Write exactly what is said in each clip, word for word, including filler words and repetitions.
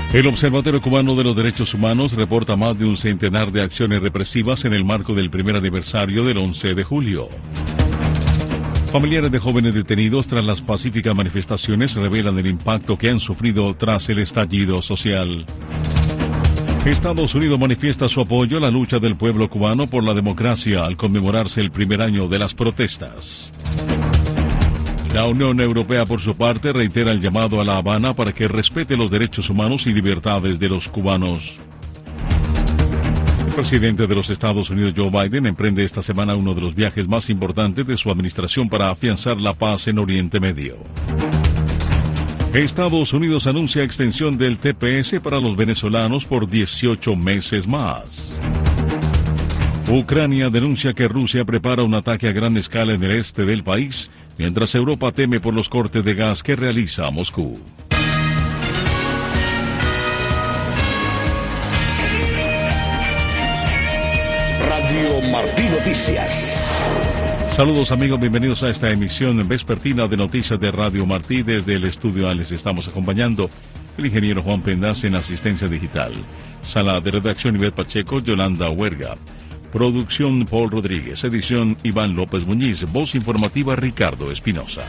El Observatorio Cubano de los Derechos Humanos reporta más de un centenar de acciones represivas en el marco del primer aniversario del once de julio. Familiares de jóvenes detenidos tras las pacíficas manifestaciones revelan el impacto que han sufrido tras el estallido social. Estados Unidos manifiesta su apoyo a la lucha del pueblo cubano por la democracia al conmemorarse el primer año de las protestas. La Unión Europea, por su parte, reitera el llamado a La Habana para que respete los derechos humanos y libertades de los cubanos. El presidente de los Estados Unidos, Joe Biden, emprende esta semana uno de los viajes más importantes de su administración para afianzar la paz en Oriente Medio. Estados Unidos anuncia extensión del T P S para los venezolanos por dieciocho meses más. Ucrania denuncia que Rusia prepara un ataque a gran escala en el este del país, mientras Europa teme por los cortes de gas que realiza Moscú. Radio Martí Noticias. Saludos amigos, bienvenidos a esta emisión vespertina de Noticias de Radio Martí. Desde el estudio les estamos acompañando el ingeniero Juan Pendas en asistencia digital. Sala de redacción Ivette Pacheco, Yolanda Huerga. Producción Paul Rodríguez, edición Iván López Muñiz, voz informativa Ricardo Espinosa.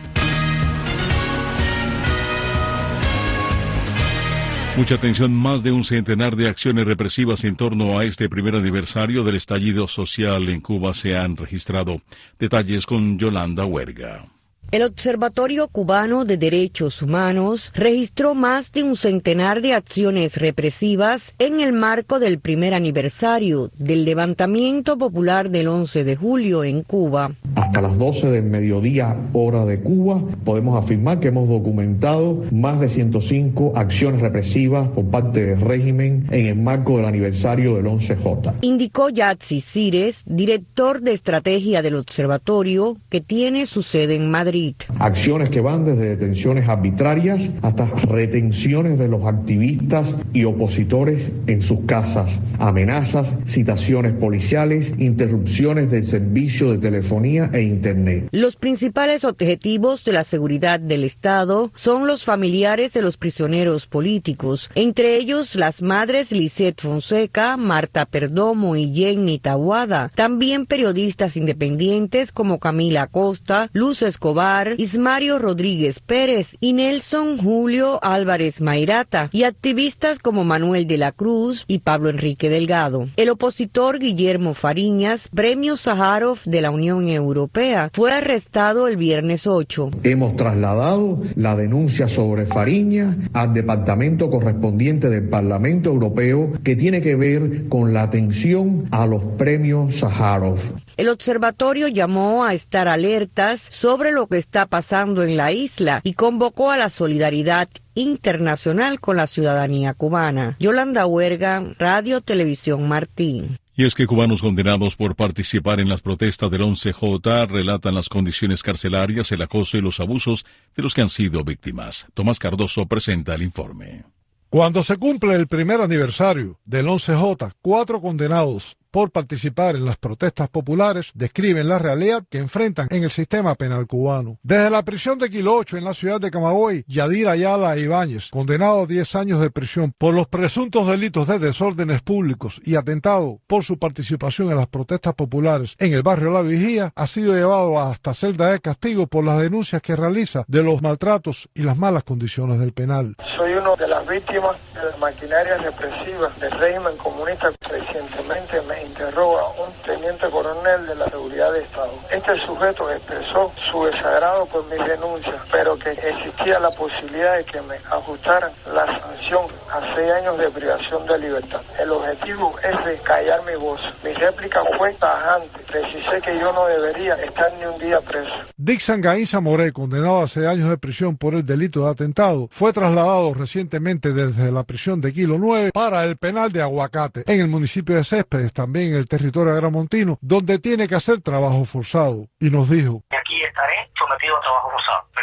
Mucha atención, más de un centenar de acciones represivas en torno a este primer aniversario del estallido social en Cuba se han registrado. Detalles con Yolanda Huerga. El Observatorio Cubano de Derechos Humanos registró más de un centenar de acciones represivas en el marco del primer aniversario del levantamiento popular del once de julio en Cuba. Hasta las doce del mediodía, hora de Cuba, podemos afirmar que hemos documentado más de ciento cinco acciones represivas por parte del régimen en el marco del aniversario del once J. Indicó Yatsi Cires, director de estrategia del observatorio, que tiene su sede en Madrid. Acciones que van desde detenciones arbitrarias hasta retenciones de los activistas y opositores en sus casas, amenazas, citaciones policiales, interrupciones del servicio de telefonía e internet. Los principales objetivos de la seguridad del Estado son los familiares de los prisioneros políticos, entre ellos las madres Lisette Fonseca, Marta Perdomo y Jenny Taboada, también periodistas independientes como Camila Acosta, Luz Escobar, Ismario Rodríguez Pérez y Nelson Julio Álvarez Mairata, y activistas como Manuel de la Cruz y Pablo Enrique Delgado. El opositor Guillermo Fariñas, premio Sájarov de la Unión Europea, fue arrestado el viernes ocho. Hemos trasladado la denuncia sobre Fariñas al departamento correspondiente del Parlamento Europeo, que tiene que ver con la atención a los premios Sájarov. El observatorio llamó a estar alertas sobre lo que está pasando en la isla y convocó a la solidaridad internacional con la ciudadanía cubana. Yolanda Huerga, Radio Televisión Martín. Y es que cubanos condenados por participar en las protestas del once J relatan las condiciones carcelarias, el acoso y los abusos de los que han sido víctimas. Tomás Cardoso presenta el informe. Cuando se cumple el primer aniversario del once J, cuatro condenados por participar en las protestas populares describen la realidad que enfrentan en el sistema penal cubano. Desde la prisión de Kilo ocho en la ciudad de Camagüey, Yadir Ayala Ibáñez, condenado a diez años de prisión por los presuntos delitos de desórdenes públicos y atentado por su participación en las protestas populares en el barrio La Vigía, ha sido llevado hasta celda de castigo por las denuncias que realiza de los maltratos y las malas condiciones del penal. Soy uno de las víctimas de la maquinaria represiva del régimen comunista. Recientemente me interroga un teniente coronel de la seguridad de Estado. Este sujeto expresó su desagrado por mis denuncias, pero que existía la posibilidad de que me ajustaran la sanción a seis años de privación de libertad. El objetivo es de callar mi voz. Mi réplica fue tajante. Precisé que yo no debería estar ni un día preso. Dixon Gainza Moré, condenado a seis años de prisión por el delito de atentado, fue trasladado recientemente desde la prisión de Kilo nueve para el penal de Aguacate, en el municipio de Céspedes, también en el territorio agramontino, donde tiene que hacer trabajo forzado. Y nos dijo: aquí estaré sometido a trabajo forzado.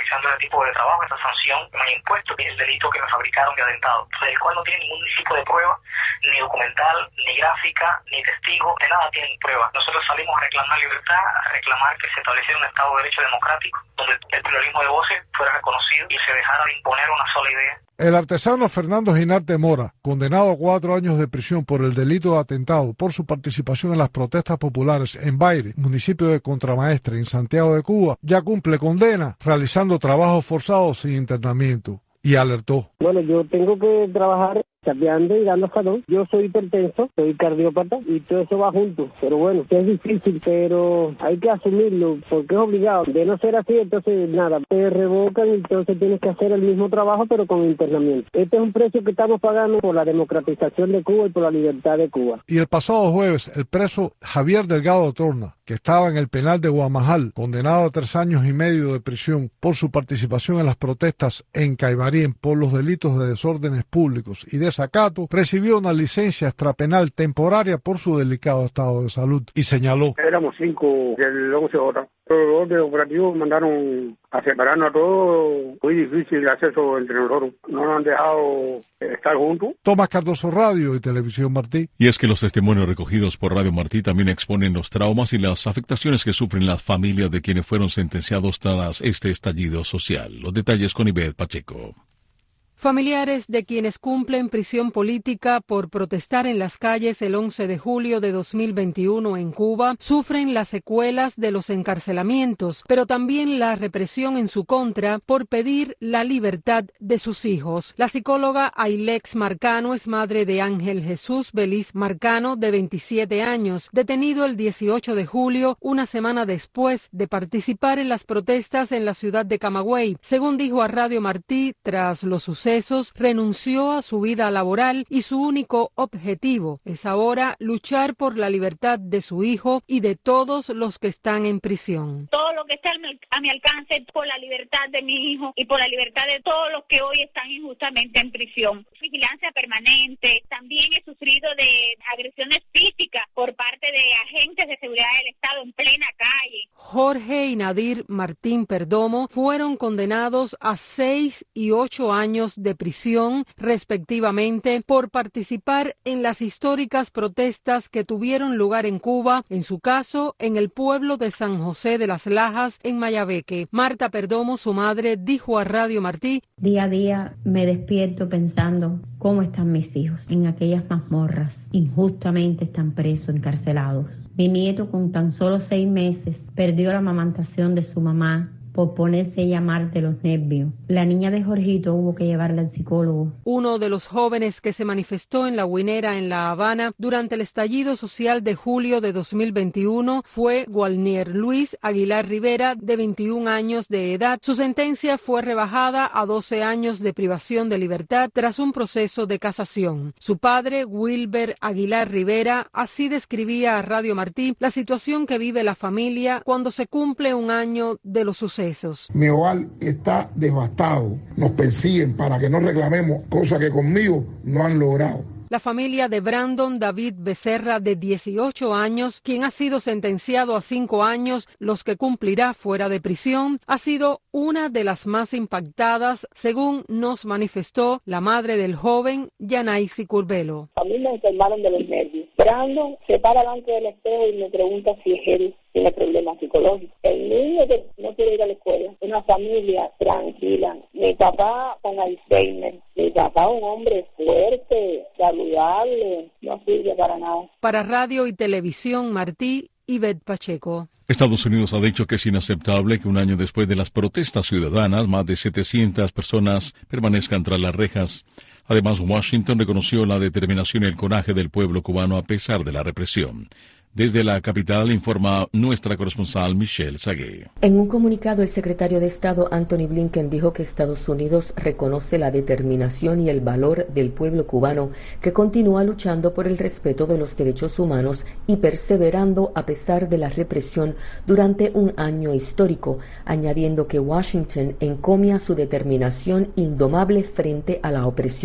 realizando ese tipo de trabajo, esa sanción que me han impuesto, que es el delito que me fabricaron de atentado, del cual no tiene ningún tipo de prueba, ni documental, ni gráfica, ni testigo, de nada tienen prueba. Nosotros salimos a reclamar libertad, a reclamar que se estableciera un Estado de Derecho democrático, donde el pluralismo de voces fuera reconocido y se dejara de imponer una sola idea. El artesano Fernando Ginarte Mora, condenado a cuatro años de prisión por el delito de atentado por su participación en las protestas populares en Baire, municipio de Contramaestre, en Santiago de Cuba, ya cumple condena realizando trabajos forzados sin internamiento. Y alertó. Bueno, yo tengo que trabajar chapeando y dando salud. Yo soy hipertenso, soy cardiópata y todo eso va junto. Pero bueno, es difícil, pero hay que asumirlo porque es obligado. De no ser así, entonces nada, te revocan y entonces tienes que hacer el mismo trabajo pero con internamiento. Este es un precio que estamos pagando por la democratización de Cuba y por la libertad de Cuba. Y el pasado jueves, el preso Javier Delgado Torna, que estaba en el penal de Guamajal, condenado a tres años y medio de prisión por su participación en las protestas en Caimarín por los delitos de desórdenes públicos y desacato, recibió una licencia extrapenal temporaria por su delicado estado de salud y señaló. Éramos cinco del once J. Todos los órdenes operativos mandaron a separarnos a todos. Muy difícil el acceso entre nosotros. No nos han dejado estar juntos. Tomás Cardoso, Radio y Televisión Martí. Y es que los testimonios recogidos por Radio Martí también exponen los traumas y las afectaciones que sufren las familias de quienes fueron sentenciados tras este estallido social. Los detalles con Ivette Pacheco. Familiares de quienes cumplen prisión política por protestar en las calles el once de julio de dos mil veintiuno en Cuba sufren las secuelas de los encarcelamientos, pero también la represión en su contra por pedir la libertad de sus hijos. La psicóloga Ailex Marcano es madre de Ángel Jesús Beliz Marcano, de veintisiete años, detenido el dieciocho de julio, una semana después de participar en las protestas en la ciudad de Camagüey. Según dijo a Radio Martí, tras los sucesos, renunció a su vida laboral y su único objetivo es ahora luchar por la libertad de su hijo y de todos los que están en prisión. Todo lo que está a mi alcance por la libertad de mi hijo y por la libertad de todos los que hoy están injustamente en prisión. Vigilancia permanente. También he sufrido de agresiones físicas por parte de agentes de seguridad del Estado en plena calle. Jorge y Nadir Martín Perdomo fueron condenados a seis y ocho años de prisión, respectivamente, por participar en las históricas protestas que tuvieron lugar en Cuba, en su caso, en el pueblo de San José de las Lajas, en Mayabeque. Marta Perdomo, su madre, dijo a Radio Martí: día a día me despierto pensando cómo están mis hijos en aquellas mazmorras. Injustamente están presos, encarcelados. Mi nieto, con tan solo seis meses, perdió la amamantación de su mamá por ponerse a llamar de los nervios. La niña de Jorgito hubo que llevarla al psicólogo. Uno de los jóvenes que se manifestó en La Guinera, en La Habana, durante el estallido social de julio de dos mil veintiuno fue Gualnier Luis Aguilar Rivera, de veintiún años de edad. Su sentencia fue rebajada a doce años de privación de libertad tras un proceso de casación. Su padre, Wilber Aguilar Rivera, así describía a Radio Martí la situación que vive la familia cuando se cumple un año de los sucesos. Mi hogar está devastado. Nos persiguen para que no reclamemos cosas que conmigo no han logrado. La familia de Brandon David Becerra, de dieciocho años, quien ha sido sentenciado a cinco años, los que cumplirá fuera de prisión, ha sido una de las más impactadas, según nos manifestó la madre del joven, Yanaisi Curbelo. A mí me enfermaron de los nervios. Brandon se para delante del espejo y me pregunta si él tiene problemas psicológicos. El niño que no quiere ir a la escuela, una familia tranquila. Mi papá con Alzheimer, mi papá un hombre fuerte, saludable, no sirve para nada. Para Radio y Televisión Martí, Ivette Pacheco. Estados Unidos ha dicho que es inaceptable que un año después de las protestas ciudadanas, más de setecientas personas permanezcan tras las rejas. Además, Washington reconoció la determinación y el coraje del pueblo cubano a pesar de la represión. Desde la capital informa nuestra corresponsal Michelle Sagué. En un comunicado, el secretario de Estado Anthony Blinken dijo que Estados Unidos reconoce la determinación y el valor del pueblo cubano, que continúa luchando por el respeto de los derechos humanos y perseverando a pesar de la represión durante un año histórico, añadiendo que Washington encomia su determinación indomable frente a la opresión.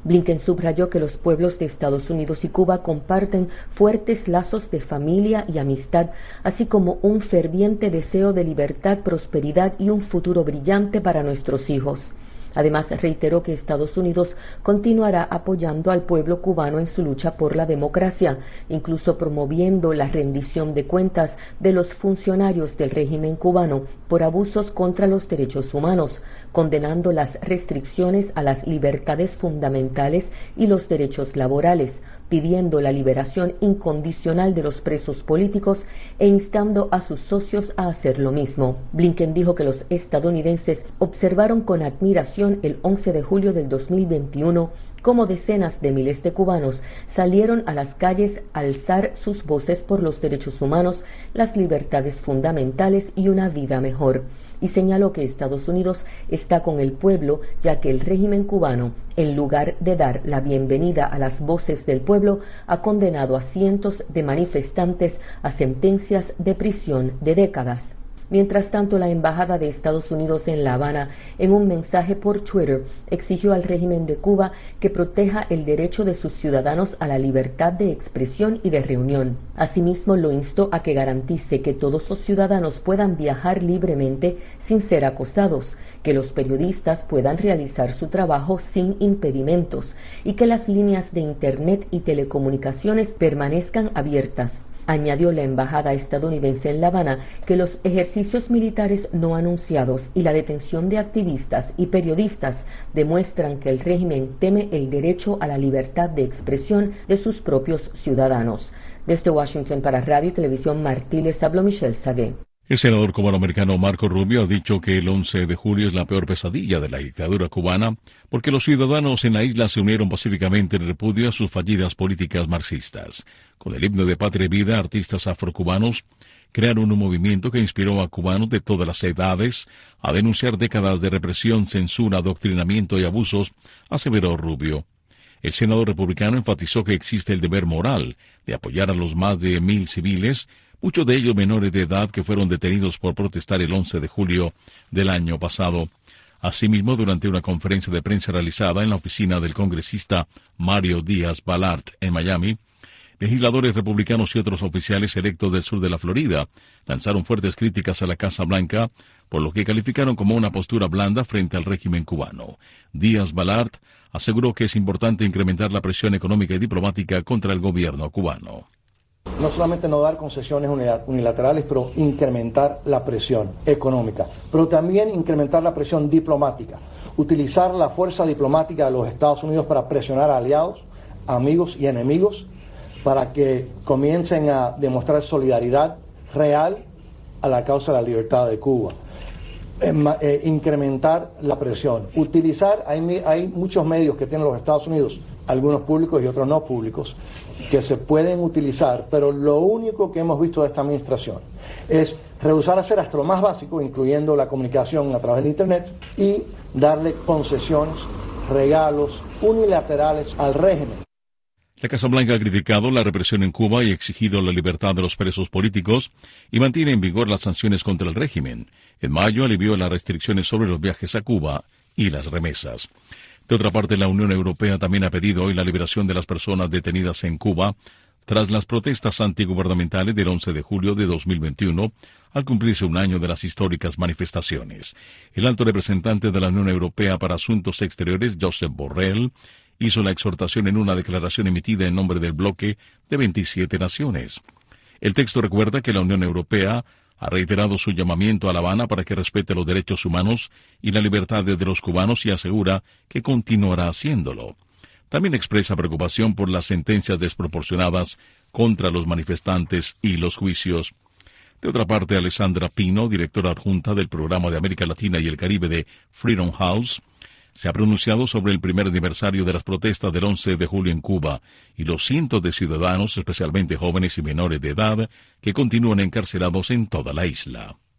Blinken subrayó que los pueblos de Estados Unidos y Cuba comparten fuertes lazos de familia y amistad, así como un ferviente deseo de libertad, prosperidad y un futuro brillante para nuestros hijos. Además, reiteró que Estados Unidos continuará apoyando al pueblo cubano en su lucha por la democracia, incluso promoviendo la rendición de cuentas de los funcionarios del régimen cubano por abusos contra los derechos humanos, condenando las restricciones a las libertades fundamentales y los derechos laborales, pidiendo la liberación incondicional de los presos políticos e instando a sus socios a hacer lo mismo. Blinken dijo que los estadounidenses observaron con admiración el once de julio del dos mil veintiuno cómo decenas de miles de cubanos salieron a las calles a alzar sus voces por los derechos humanos, las libertades fundamentales y una vida mejor. Y señaló que Estados Unidos está con el pueblo, ya que el régimen cubano, en lugar de dar la bienvenida a las voces del pueblo, ha condenado a cientos de manifestantes a sentencias de prisión de décadas. Mientras tanto, la Embajada de Estados Unidos en La Habana, en un mensaje por Twitter, exigió al régimen de Cuba que proteja el derecho de sus ciudadanos a la libertad de expresión y de reunión. Asimismo, lo instó a que garantice que todos los ciudadanos puedan viajar libremente sin ser acosados, que los periodistas puedan realizar su trabajo sin impedimentos y que las líneas de Internet y telecomunicaciones permanezcan abiertas. Añadió la embajada estadounidense en La Habana que los ejercicios militares no anunciados y la detención de activistas y periodistas demuestran que el régimen teme el derecho a la libertad de expresión de sus propios ciudadanos. Desde Washington para Radio y Televisión Martí les habló Michelle Sagué. El senador cubano-americano Marco Rubio ha dicho que el once de julio es la peor pesadilla de la dictadura cubana porque los ciudadanos en la isla se unieron pacíficamente en repudio a sus fallidas políticas marxistas. Con el himno de Patria y Vida, artistas afrocubanos crearon un movimiento que inspiró a cubanos de todas las edades a denunciar décadas de represión, censura, adoctrinamiento y abusos, aseveró Rubio. El senador republicano enfatizó que existe el deber moral de apoyar a los más de mil civiles, muchos de ellos menores de edad que fueron detenidos por protestar el once de julio del año pasado. Asimismo, durante una conferencia de prensa realizada en la oficina del congresista Mario Díaz Balart en Miami, legisladores republicanos y otros oficiales electos del sur de la Florida lanzaron fuertes críticas a la Casa Blanca por lo que calificaron como una postura blanda frente al régimen cubano. Díaz Balart aseguró que es importante incrementar la presión económica y diplomática contra el gobierno cubano. No solamente no dar concesiones unilaterales, pero incrementar la presión económica, pero también incrementar la presión diplomática, utilizar la fuerza diplomática de los Estados Unidos para presionar a aliados, amigos y enemigos, para que comiencen a demostrar solidaridad real a la causa de la libertad de Cuba. Eh, eh, incrementar la presión, utilizar, hay, hay muchos medios que tienen los Estados Unidos, algunos públicos y otros no públicos, que se pueden utilizar, pero lo único que hemos visto de esta administración es rehusar hacer hasta lo más básico, incluyendo la comunicación a través de Internet, y darle concesiones, regalos unilaterales al régimen. La Casa Blanca ha criticado la represión en Cuba y exigido la libertad de los presos políticos y mantiene en vigor las sanciones contra el régimen. En mayo alivió las restricciones sobre los viajes a Cuba y las remesas. De otra parte, la Unión Europea también ha pedido hoy la liberación de las personas detenidas en Cuba tras las protestas antigubernamentales del once de julio de dos mil veintiuno, al cumplirse un año de las históricas manifestaciones. El alto representante de la Unión Europea para Asuntos Exteriores, Josep Borrell, hizo la exhortación en una declaración emitida en nombre del bloque de veintisiete naciones. El texto recuerda que la Unión Europea ha reiterado su llamamiento a La Habana para que respete los derechos humanos y la libertad de los cubanos y asegura que continuará haciéndolo. También expresa preocupación por las sentencias desproporcionadas contra los manifestantes y los juicios. De otra parte, Alessandra Pino, directora adjunta del Programa de América Latina y el Caribe de Freedom House, se ha pronunciado sobre el primer aniversario de las protestas del once de julio en Cuba y los cientos de ciudadanos, especialmente jóvenes y menores de edad, que continúan encarcelados en toda la isla.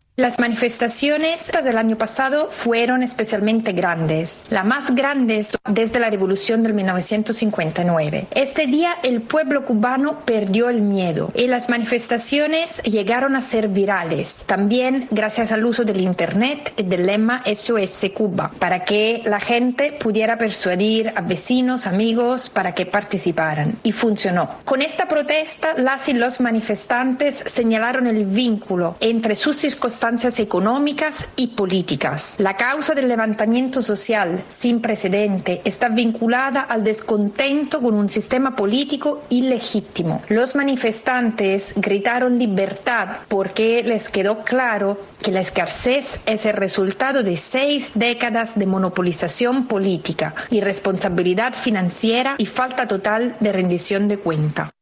Las manifestaciones del año pasado fueron especialmente grandes, las más grandes desde la revolución del mil novecientos cincuenta y nueve. Este día el pueblo cubano perdió el miedo y las manifestaciones llegaron a ser virales, también gracias al uso del internet y del lema S O S Cuba, para que la gente pudiera persuadir a vecinos, amigos, para que participaran, y funcionó. Con esta protesta, las y los manifestantes señalaron el vínculo entre sus circunstancias económicas y políticas. La causa del levantamiento social sin precedente está vinculada al descontento con un sistema político ilegítimo. Los manifestantes gritaron libertad porque les quedó claro que la escasez es el resultado de seis décadas de monopolización política, irresponsabilidad financiera y falta total de rendición de cuenta.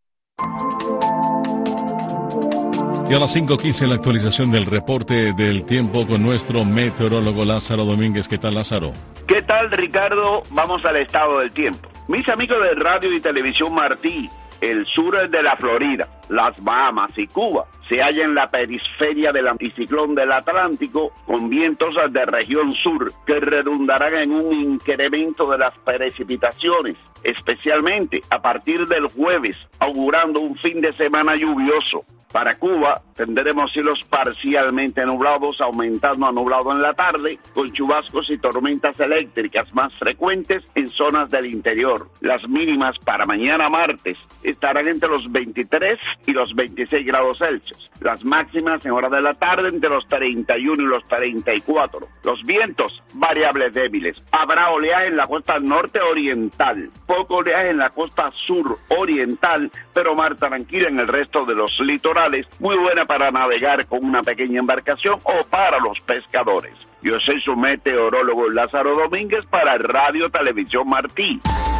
Y a las cinco quince la actualización del reporte del tiempo con nuestro meteorólogo Lázaro Domínguez. ¿Qué tal, Lázaro? ¿Qué tal, Ricardo? Vamos al estado del tiempo. Mis amigos de Radio y Televisión Martí, el sur de la Florida, las Bahamas y Cuba se halla en la periferia del anticiclón del Atlántico con vientos de región sur que redundarán en un incremento de las precipitaciones, especialmente a partir del jueves, augurando un fin de semana lluvioso. Para Cuba tendremos cielos parcialmente nublados, aumentando a nublado en la tarde, con chubascos y tormentas eléctricas más frecuentes en zonas del interior. Las mínimas para mañana martes estarán entre los veintitrés y los veintiséis grados Celsius. Las máximas en hora de la tarde entre los treinta y uno y los treinta y cuatro. Los vientos variables débiles. Habrá oleaje en la costa norte oriental, poco oleaje en la costa sur oriental, pero mar tranquila en el resto de los litorales. Muy buena para navegar con una pequeña embarcación o para los pescadores. Yo soy su meteorólogo Lázaro Domínguez para Radio Televisión Martí.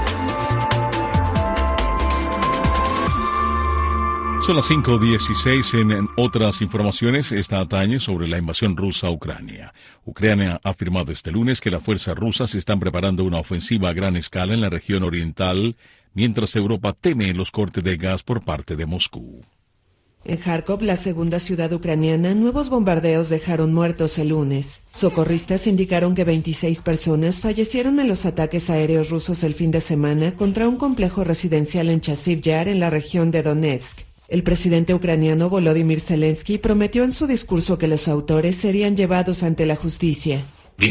Son las cinco dieciséis. En otras informaciones, esta atañe sobre la invasión rusa a Ucrania. Ucrania ha afirmado este lunes que las fuerzas rusas están preparando una ofensiva a gran escala en la región oriental, mientras Europa teme los cortes de gas por parte de Moscú. En Kharkov, la segunda ciudad ucraniana, nuevos bombardeos dejaron muertos el lunes. Socorristas indicaron que veintiséis personas fallecieron en los ataques aéreos rusos el fin de semana contra un complejo residencial en Chasiv Yar, en la región de Donetsk. El presidente ucraniano Volodymyr Zelensky prometió en su discurso que los autores serían llevados ante la justicia.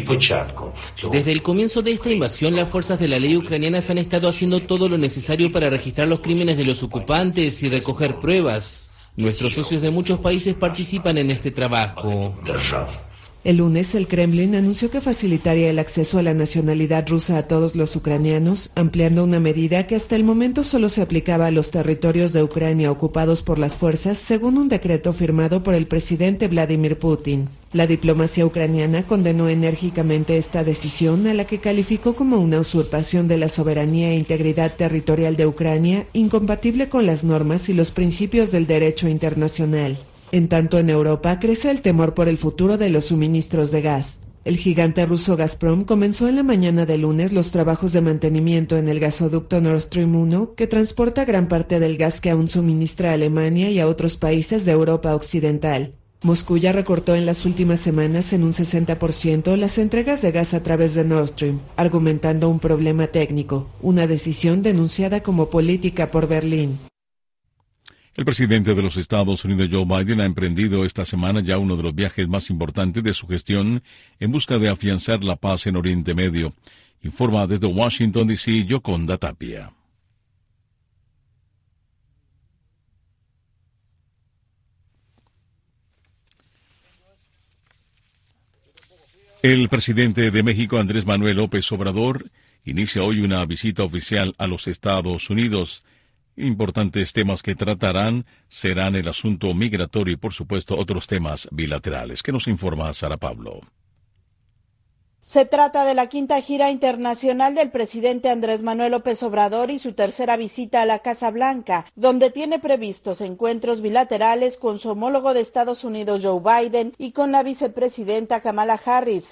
Desde el comienzo de esta invasión, las fuerzas de la ley ucranianas han estado haciendo todo lo necesario para registrar los crímenes de los ocupantes y recoger pruebas. Nuestros socios de muchos países participan en este trabajo. El lunes, el Kremlin anunció que facilitaría el acceso a la nacionalidad rusa a todos los ucranianos, ampliando una medida que hasta el momento solo se aplicaba a los territorios de Ucrania ocupados por las fuerzas, según un decreto firmado por el presidente Vladimir Putin. La diplomacia ucraniana condenó enérgicamente esta decisión, a la que calificó como una usurpación de la soberanía e integridad territorial de Ucrania, incompatible con las normas y los principios del derecho internacional. En tanto, en Europa crece el temor por el futuro de los suministros de gas. El gigante ruso Gazprom comenzó en la mañana de lunes los trabajos de mantenimiento en el gasoducto Nord Stream uno, que transporta gran parte del gas que aún suministra a Alemania y a otros países de Europa Occidental. Moscú ya recortó en las últimas semanas en un sesenta por ciento las entregas de gas a través de Nord Stream, argumentando un problema técnico, una decisión denunciada como política por Berlín. El presidente de los Estados Unidos, Joe Biden, ha emprendido esta semana ya uno de los viajes más importantes de su gestión en busca de afianzar la paz en Oriente Medio. Informa desde Washington, D C, Yoconda Tapia. El presidente de México, Andrés Manuel López Obrador, inicia hoy una visita oficial a los Estados Unidos. Importantes temas que tratarán serán el asunto migratorio y, por supuesto, otros temas bilaterales. ¿Qué nos informa Sara Pablo? Se trata de la quinta gira internacional del presidente Andrés Manuel López Obrador y su tercera visita a la Casa Blanca, donde tiene previstos encuentros bilaterales con su homólogo de Estados Unidos, Joe Biden, y con la vicepresidenta Kamala Harris.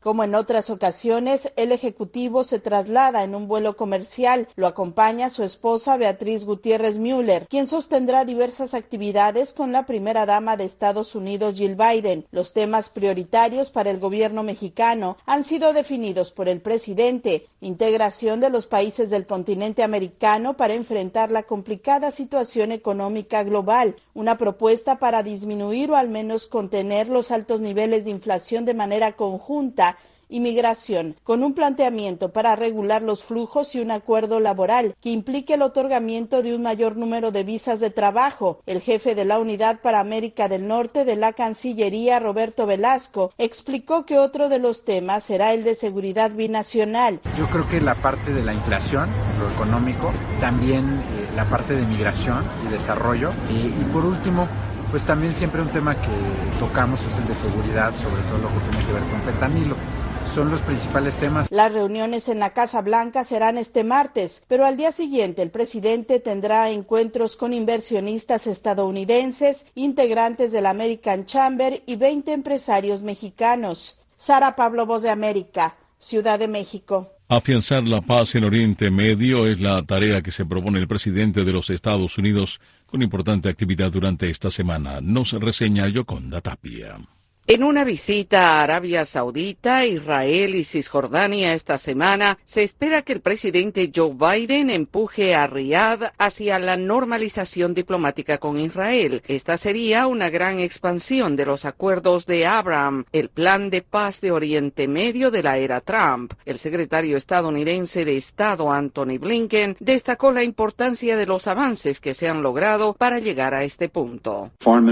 Como en otras ocasiones, el ejecutivo se traslada en un vuelo comercial. Lo acompaña su esposa Beatriz Gutiérrez Müller, quien sostendrá diversas actividades con la primera dama de Estados Unidos, Jill Biden. Los temas prioritarios para el gobierno mexicano han sido definidos por el presidente: integración de los países del continente americano para enfrentar la complicada situación económica global, una propuesta para disminuir o al menos contener los altos niveles de inflación de manera conjunta, inmigración, con un planteamiento para regular los flujos y un acuerdo laboral que implique el otorgamiento de un mayor número de visas de trabajo. El jefe de la Unidad para América del Norte de la Cancillería, Roberto Velasco, explicó que otro de los temas será el de seguridad binacional. Yo creo que la parte de la inflación, lo económico, también eh, la parte de migración y desarrollo, y, y por último, pues también siempre un tema que tocamos es el de seguridad, sobre todo lo que tiene que ver con fentanilo. Son los principales temas. Las reuniones en la Casa Blanca serán este martes, pero al día siguiente el presidente tendrá encuentros con inversionistas estadounidenses, integrantes del American Chamber y veinte empresarios mexicanos. Sara Pablo, Voz de América, Ciudad de México. Afianzar la paz en Oriente Medio es la tarea que se propone el presidente de los Estados Unidos con importante actividad durante esta semana. Nos reseña Yoconda Tapia. En una visita a Arabia Saudita, Israel y Cisjordania esta semana, se espera que el presidente Joe Biden empuje a Riad hacia la normalización diplomática con Israel. Esta sería una gran expansión de los acuerdos de Abraham, el plan de paz de Oriente Medio de la era Trump. El secretario estadounidense de Estado, Anthony Blinken, destacó la importancia de los avances que se han logrado para llegar a este punto.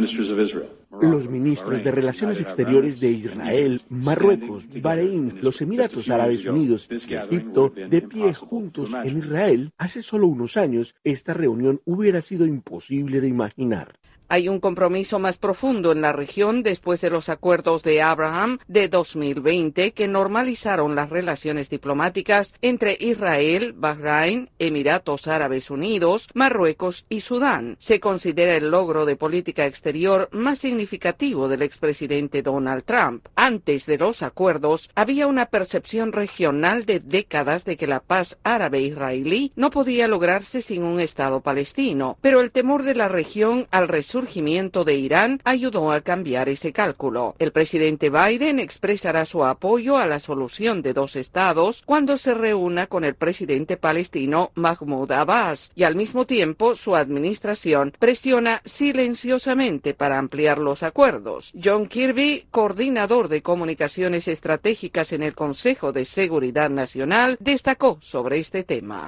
Los ministros de Relaciones Exteriores de Israel, Marruecos, Bahrein, los Emiratos Árabes Unidos y Egipto, de pie juntos en Israel, hace solo unos años, esta reunión hubiera sido imposible de imaginar. Hay un compromiso más profundo en la región después de los acuerdos de Abraham de dos mil veinte que normalizaron las relaciones diplomáticas entre Israel, Bahrein, Emiratos Árabes Unidos, Marruecos y Sudán. Se considera el logro de política exterior más significativo del expresidente Donald Trump. Antes de los acuerdos, había una percepción regional de décadas de que la paz árabe-israelí no podía lograrse sin un Estado palestino, pero el temor de la región al resurgimiento surgimiento de Irán ayudó a cambiar ese cálculo. El presidente Biden expresará su apoyo a la solución de dos estados cuando se reúna con el presidente palestino Mahmoud Abbas, y al mismo tiempo su administración presiona silenciosamente para ampliar los acuerdos. John Kirby, coordinador de comunicaciones estratégicas en el Consejo de Seguridad Nacional, destacó sobre este tema.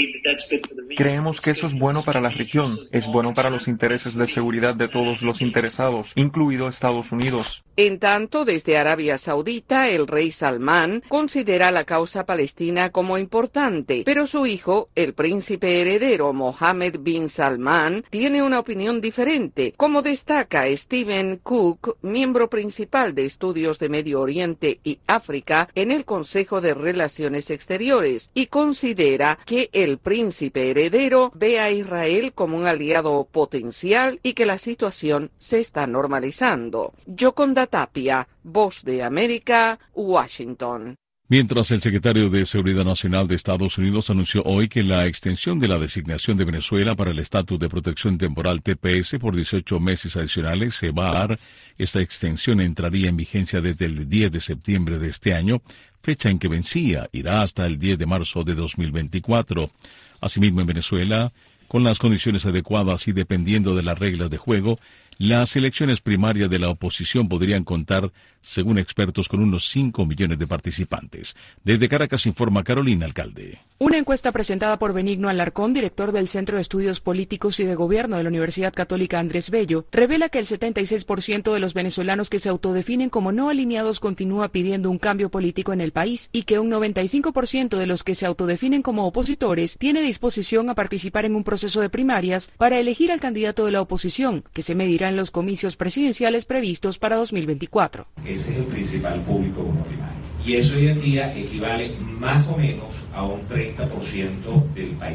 Creemos que eso es bueno para la región, es bueno para los intereses de seguridad de todos los interesados, incluido Estados Unidos. En tanto, desde Arabia Saudita, el rey Salmán considera la causa palestina como importante, pero su hijo, el príncipe heredero Mohammed bin Salman, tiene una opinión diferente, como destaca Stephen Cook, miembro principal de estudios de Medio Oriente y África en el Consejo de Relaciones Exteriores, y considera que el príncipe heredero ve a Israel como un aliado potencial y que la situación se está normalizando. Yoconda Tapia, Voz de América, Washington. Mientras el secretario de Seguridad Nacional de Estados Unidos anunció hoy que la extensión de la designación de Venezuela para el estatus de protección temporal T P S por dieciocho meses adicionales se va a dar, esta extensión entraría en vigencia desde el diez de septiembre de este año, fecha en que vencía, irá hasta el diez de marzo de dos mil veinticuatro. Asimismo, en Venezuela, con las condiciones adecuadas y dependiendo de las reglas de juego, las elecciones primarias de la oposición podrían contar, según expertos, con unos cinco millones de participantes. Desde Caracas informa Carolina Alcalde. Una encuesta presentada por Benigno Alarcón, director del Centro de Estudios Políticos y de Gobierno de la Universidad Católica Andrés Bello, revela que el setenta y seis por ciento de los venezolanos que se autodefinen como no alineados continúa pidiendo un cambio político en el país y que un noventa y cinco por ciento de los que se autodefinen como opositores tiene disposición a participar en un proceso de primarias para elegir al candidato de la oposición, que se medirá en los comicios presidenciales previstos para dos mil veinticuatro. Ese es el principal público como primario. Y eso hoy en día equivale más o menos a un treinta por ciento del país.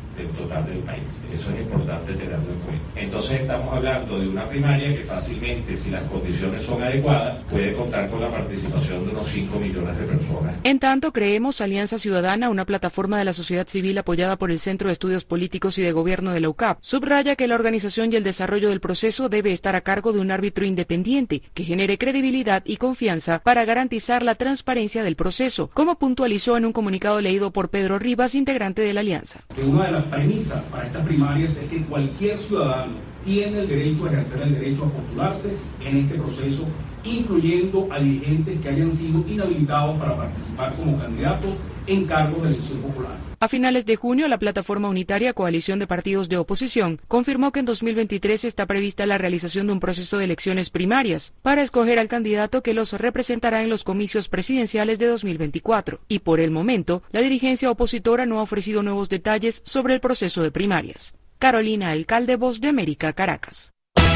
del total del país. Eso es importante tenerlo en cuenta. Entonces estamos hablando de una primaria que fácilmente, si las condiciones son adecuadas, puede contar con la participación de unos cinco millones de personas. En tanto, creemos Alianza Ciudadana, una plataforma de la sociedad civil apoyada por el Centro de Estudios Políticos y de Gobierno de la U C A P, subraya que la organización y el desarrollo del proceso debe estar a cargo de un árbitro independiente que genere credibilidad y confianza para garantizar la transparencia del proceso, como puntualizó en un comunicado leído por Pedro Rivas, integrante de la Alianza. Una de las premisas para estas primarias es que cualquier ciudadano tiene el derecho a ejercer el derecho a postularse en este proceso, incluyendo a dirigentes que hayan sido inhabilitados para participar como candidatos en cargos de elección popular. A finales de junio, la plataforma unitaria Coalición de Partidos de Oposición confirmó que en dos mil veintitrés está prevista la realización de un proceso de elecciones primarias para escoger al candidato que los representará en los comicios presidenciales de dos mil veinticuatro. Y por el momento, la dirigencia opositora no ha ofrecido nuevos detalles sobre el proceso de primarias. Carolina Alcalde, Voz de América, Caracas.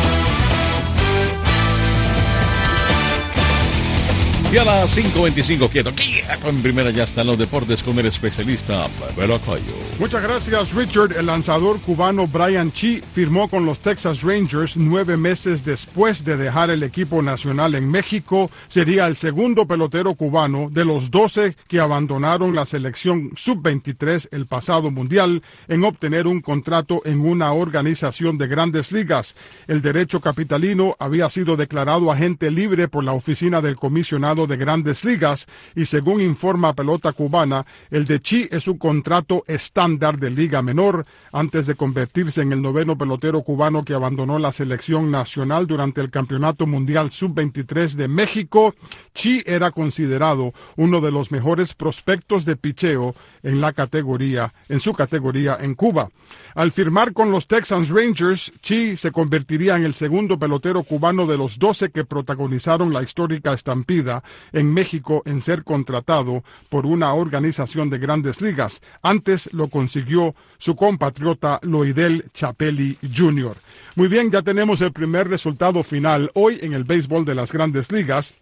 Y a las cinco veinticinco, quieto, quieto. En primera ya están los deportes con el especialista Pablo Acuayo. Muchas gracias, Richard. El lanzador cubano Brian Chi firmó con los Texas Rangers nueve meses después de dejar el equipo nacional en México. Sería el segundo pelotero cubano de los doce que abandonaron la selección sub veintitrés el pasado mundial en obtener un contrato en una organización de grandes ligas. El derecho capitalino había sido declarado agente libre por la oficina del comisionado de Grandes Ligas y según informa Pelota Cubana, el de Chi es un contrato estándar de liga menor antes de convertirse en el noveno pelotero cubano que abandonó la selección nacional durante el Campeonato Mundial sub veintitrés de México. Chi era considerado uno de los mejores prospectos de picheo en la categoría, en su categoría en Cuba. Al firmar con los Texas Rangers, Chi se convertiría en el segundo pelotero cubano de los doce que protagonizaron la histórica estampida en México en ser contratado por una organización de grandes ligas. Antes lo consiguió su compatriota Loidel Chapelli junior Muy bien, ya tenemos el primer resultado final hoy en el béisbol de las grandes ligas.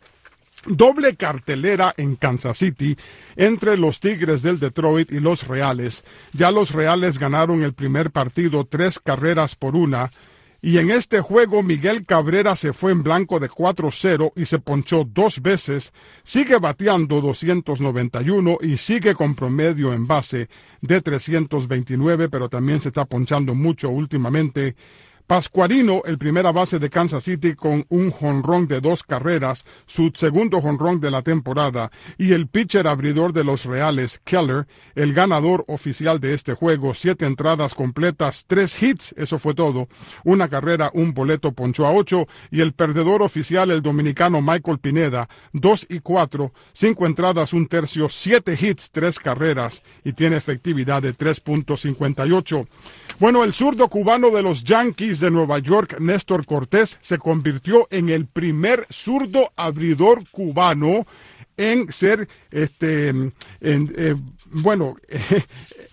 Doble cartelera en Kansas City entre los Tigres del Detroit y los Reales. Ya los Reales ganaron el primer partido tres carreras por una. Y en este juego Miguel Cabrera se fue en blanco de cuatro cero y se ponchó dos veces, sigue bateando doscientos noventa y uno y sigue con promedio en base de trescientos veintinueve, pero también se está ponchando mucho últimamente. Pascuarino, el primera base de Kansas City, con un jonrón de dos carreras, su segundo jonrón de la temporada, y el pitcher abridor de los Reales, Keller, el ganador oficial de este juego, siete entradas completas, tres hits, eso fue todo, una carrera, un boleto, ponchó a ocho, y el perdedor oficial, el dominicano Michael Pineda, dos y cuatro, cinco entradas, un tercio, siete hits, tres carreras, y tiene efectividad de tres punto cincuenta y ocho. Bueno, el zurdo cubano de los Yankees de Nueva York, Néstor Cortés, se convirtió en el primer zurdo abridor cubano en ser, este, en, eh, bueno, eh,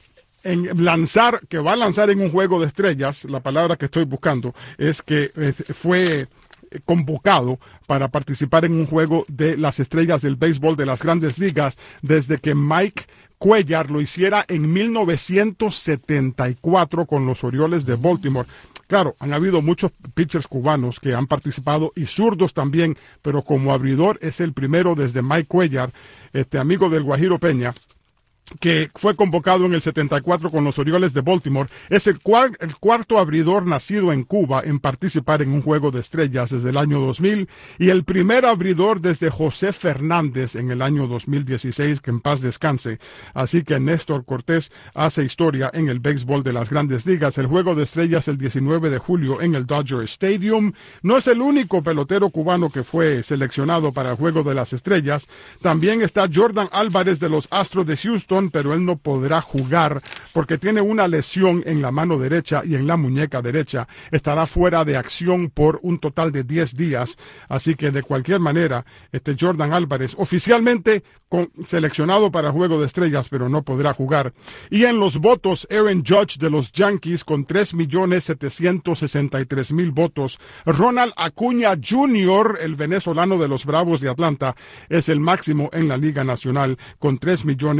en lanzar, que va a lanzar en un juego de estrellas. La palabra que estoy buscando es que eh, fue convocado para participar en un juego de las estrellas del béisbol de las grandes ligas desde que Mike Cuellar lo hiciera en mil novecientos setenta y cuatro con los Orioles de Baltimore. Claro, han habido muchos pitchers cubanos que han participado y zurdos también, pero como abridor es el primero desde Mike Cuellar, este amigo del Guajiro Peña, que fue convocado en el setenta y cuatro con los Orioles de Baltimore. Es el, cuar el cuarto abridor nacido en Cuba en participar en un juego de estrellas desde el año dos mil y el primer abridor desde José Fernández en el año dos mil dieciséis, que en paz descanse. Así que Néstor Cortés hace historia en el béisbol de las grandes ligas. El juego de estrellas el diecinueve de julio en el Dodger Stadium. No es el único pelotero cubano que fue seleccionado para el juego de las estrellas. También está Jordan Álvarez de los Astros de Houston, pero él no podrá jugar porque tiene una lesión en la mano derecha y en la muñeca derecha. Estará fuera de acción por un total de diez días. Así que de cualquier manera, este Jordan Álvarez oficialmente con, seleccionado para el juego de estrellas, pero no podrá jugar. Y en los votos, Aaron Judge de los Yankees con tres millones setecientos sesenta y tres mil votos. Ronald Acuña junior, el venezolano de los Bravos de Atlanta, es el máximo en la Liga Nacional con tres millones quinientos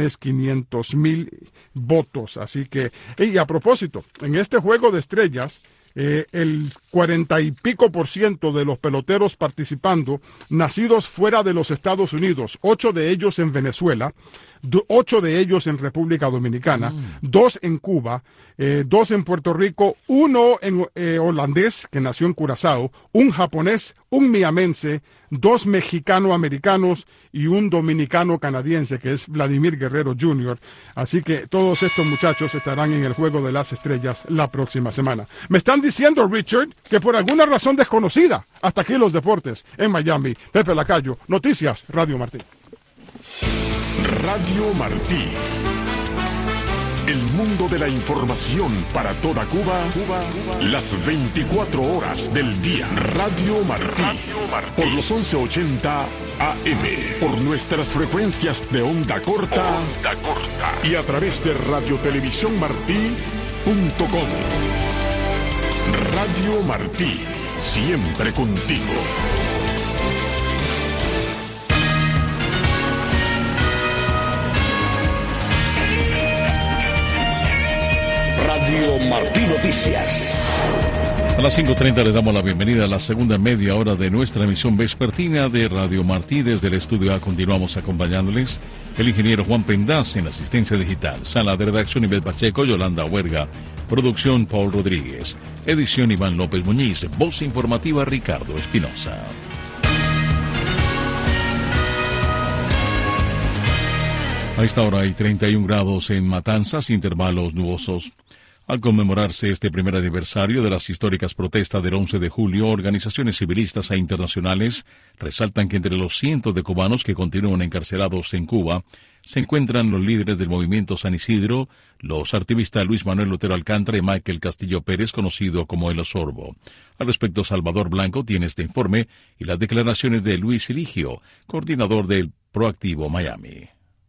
quinientos mil votos. Así que, y a propósito, en este juego de estrellas, Eh, el cuarenta y pico por ciento de los peloteros participando, nacidos fuera de los Estados Unidos, ocho de ellos en Venezuela, do, ocho de ellos en República Dominicana, mm. dos en Cuba, eh, dos en Puerto Rico, uno en eh, holandés, que nació en Curazao, un japonés, un miamense, dos mexicano-americanos y un dominicano-canadiense, que es Vladimir Guerrero junior Así que todos estos muchachos estarán en el Juego de las Estrellas la próxima semana. Me están diciendo, Richard, que por alguna razón desconocida, hasta aquí los deportes en Miami. Pepe Lacayo, Noticias, Radio Martí. Radio Martí. El mundo de la información para toda Cuba, Cuba, Cuba, las veinticuatro horas del día. Radio Martí. Radio Martí. Por los once ochenta A M. Por nuestras frecuencias de onda corta. Onda corta. Y a través de radio televisión martí punto com. Radio Martí. Siempre contigo. Radio Martí Noticias. A las cinco treinta le damos la bienvenida a la segunda media hora de nuestra emisión vespertina de Radio Martí. Desde el estudio A continuamos acompañándoles el ingeniero Juan Pendaz en la asistencia digital, sala de redacción Ivette Pacheco, Yolanda Huerga, producción Paul Rodríguez, edición Iván López Muñiz, voz informativa Ricardo Espinosa. A esta hora hay treinta y un grados en Matanzas, intervalos nubosos. Al conmemorarse este primer aniversario de las históricas protestas del once de julio, organizaciones civilistas e internacionales resaltan que entre los cientos de cubanos que continúan encarcelados en Cuba se encuentran los líderes del movimiento San Isidro, los activistas Luis Manuel Otero Alcántara y Michael Castillo Pérez, conocido como El Osorbo. Al respecto, Salvador Blanco tiene este informe y las declaraciones de Luis Eligio, coordinador del Proactivo Miami.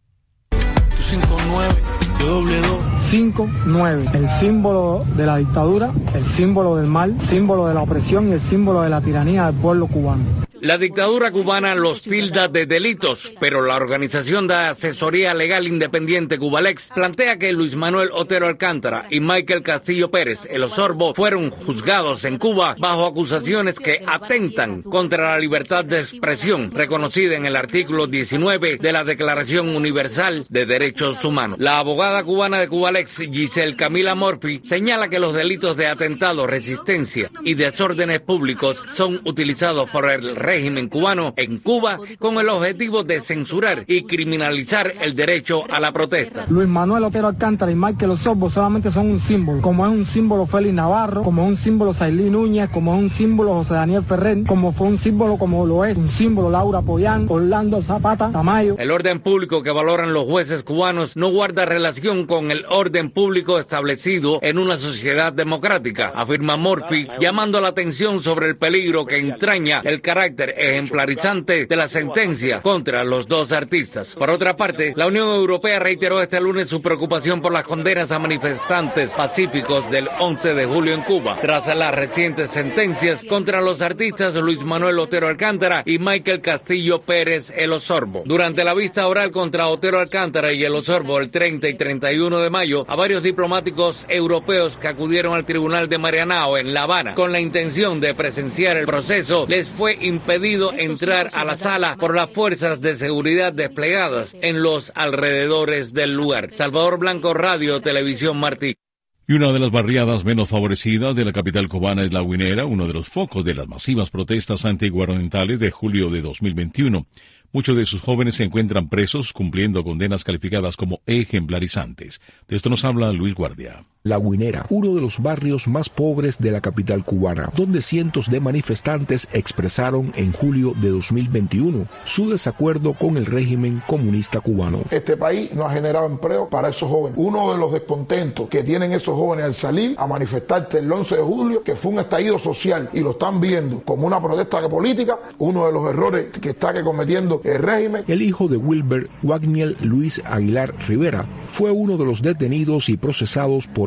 cinco nueve, doble dos. cinco nueve, el símbolo de la dictadura, el símbolo del mal, símbolo de la opresión y el símbolo de la tiranía del pueblo cubano. La dictadura cubana los tilda de delitos, pero la Organización de Asesoría Legal Independiente Cubalex plantea que Luis Manuel Otero Alcántara y Michael Castillo Pérez, El Osorbo, fueron juzgados en Cuba bajo acusaciones que atentan contra la libertad de expresión, reconocida en el artículo diecinueve de la Declaración Universal de Derechos Humanos. La abogada cubana de Cubalex, Giselle Camila Murphy, señala que los delitos de atentado, resistencia y desórdenes públicos son utilizados por el régimen cubano en Cuba con el objetivo de censurar y criminalizar el derecho a la protesta. Luis Manuel Otero Alcántara y Michael Osorbo solamente son un símbolo, como es un símbolo Félix Navarro, como es un símbolo Sailí Núñez, como es un símbolo José Daniel Ferrer, como fue un símbolo como lo es un símbolo Laura Pollán, Orlando Zapata, Tamayo. El orden público que valoran los jueces cubanos no guarda relación con el orden público establecido en una sociedad democrática, afirma Murphy, llamando la atención sobre el peligro que entraña el carácter ejemplarizante de la sentencia contra los dos artistas. Por otra parte, la Unión Europea reiteró este lunes su preocupación por las condenas a manifestantes pacíficos del once de julio en Cuba, tras las recientes sentencias contra los artistas Luis Manuel Otero Alcántara y Michael Castillo Pérez El Osorbo. Durante la vista oral contra Otero Alcántara y El Osorbo el treinta y treinta y uno de mayo, a varios diplomáticos europeos que acudieron al Tribunal de Marianao en La Habana con la intención de presenciar el proceso, les fue impedido pedido entrar a la sala por las fuerzas de seguridad desplegadas en los alrededores del lugar. Salvador Blanco, Radio Televisión Martí. Y una de las barriadas menos favorecidas de la capital cubana es La Guinera, uno de los focos de las masivas protestas antigubernamentales de julio de dos mil veintiuno. Muchos de sus jóvenes se encuentran presos cumpliendo condenas calificadas como ejemplarizantes. De esto nos habla Luis Guardia. La Guinera, uno de los barrios más pobres de la capital cubana, donde cientos de manifestantes expresaron en julio de dos mil veintiuno su desacuerdo con el régimen comunista cubano. Este país no ha generado empleo para esos jóvenes. Uno de los descontentos que tienen esos jóvenes al salir a manifestarse el once de julio, que fue un estallido social y lo están viendo como una protesta política, uno de los errores que está que cometiendo el régimen. El hijo de Wilber, Wagner Luis Aguilar Rivera, fue uno de los detenidos y procesados por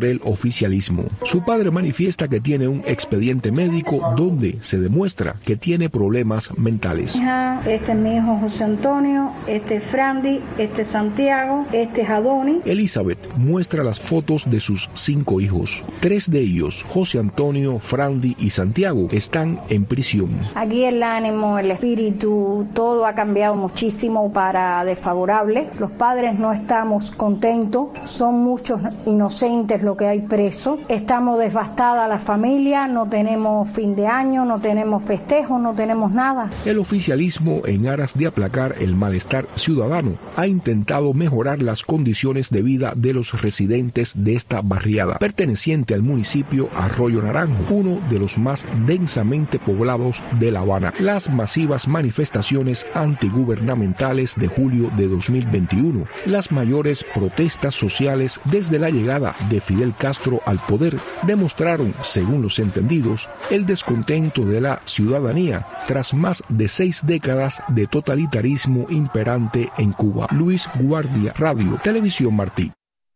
por el oficialismo. Su padre manifiesta que tiene un expediente médico donde se demuestra que tiene problemas mentales. Este es mi hijo José Antonio, este es Frandy, este es Santiago, este es Adoni. Elizabeth muestra las fotos de sus cinco hijos. Tres de ellos, José Antonio, Frandy y Santiago, están en prisión. Aquí el ánimo, el espíritu, todo ha cambiado muchísimo para desfavorable. Los padres no estamos contentos, son muchos inocentes lo que hay presos. Estamos devastada la familia, no tenemos fin de año, no tenemos festejos, no tenemos nada. El oficialismo, en aras de aplacar el malestar ciudadano, ha intentado mejorar las condiciones de vida de los residentes de esta barriada, perteneciente al municipio Arroyo Naranjo, uno de los más densamente poblados de La Habana. Las masivas manifestaciones antigubernamentales de julio de dos mil veintiuno, las mayores protestas sociales desde la llegada de Fidel Castro al poder, demostraron, según los entendidos, el descontento de la ciudadanía tras más de seis décadas de totalitarismo imperante en Cuba. Luis Guardia, Radio Televisión Martí.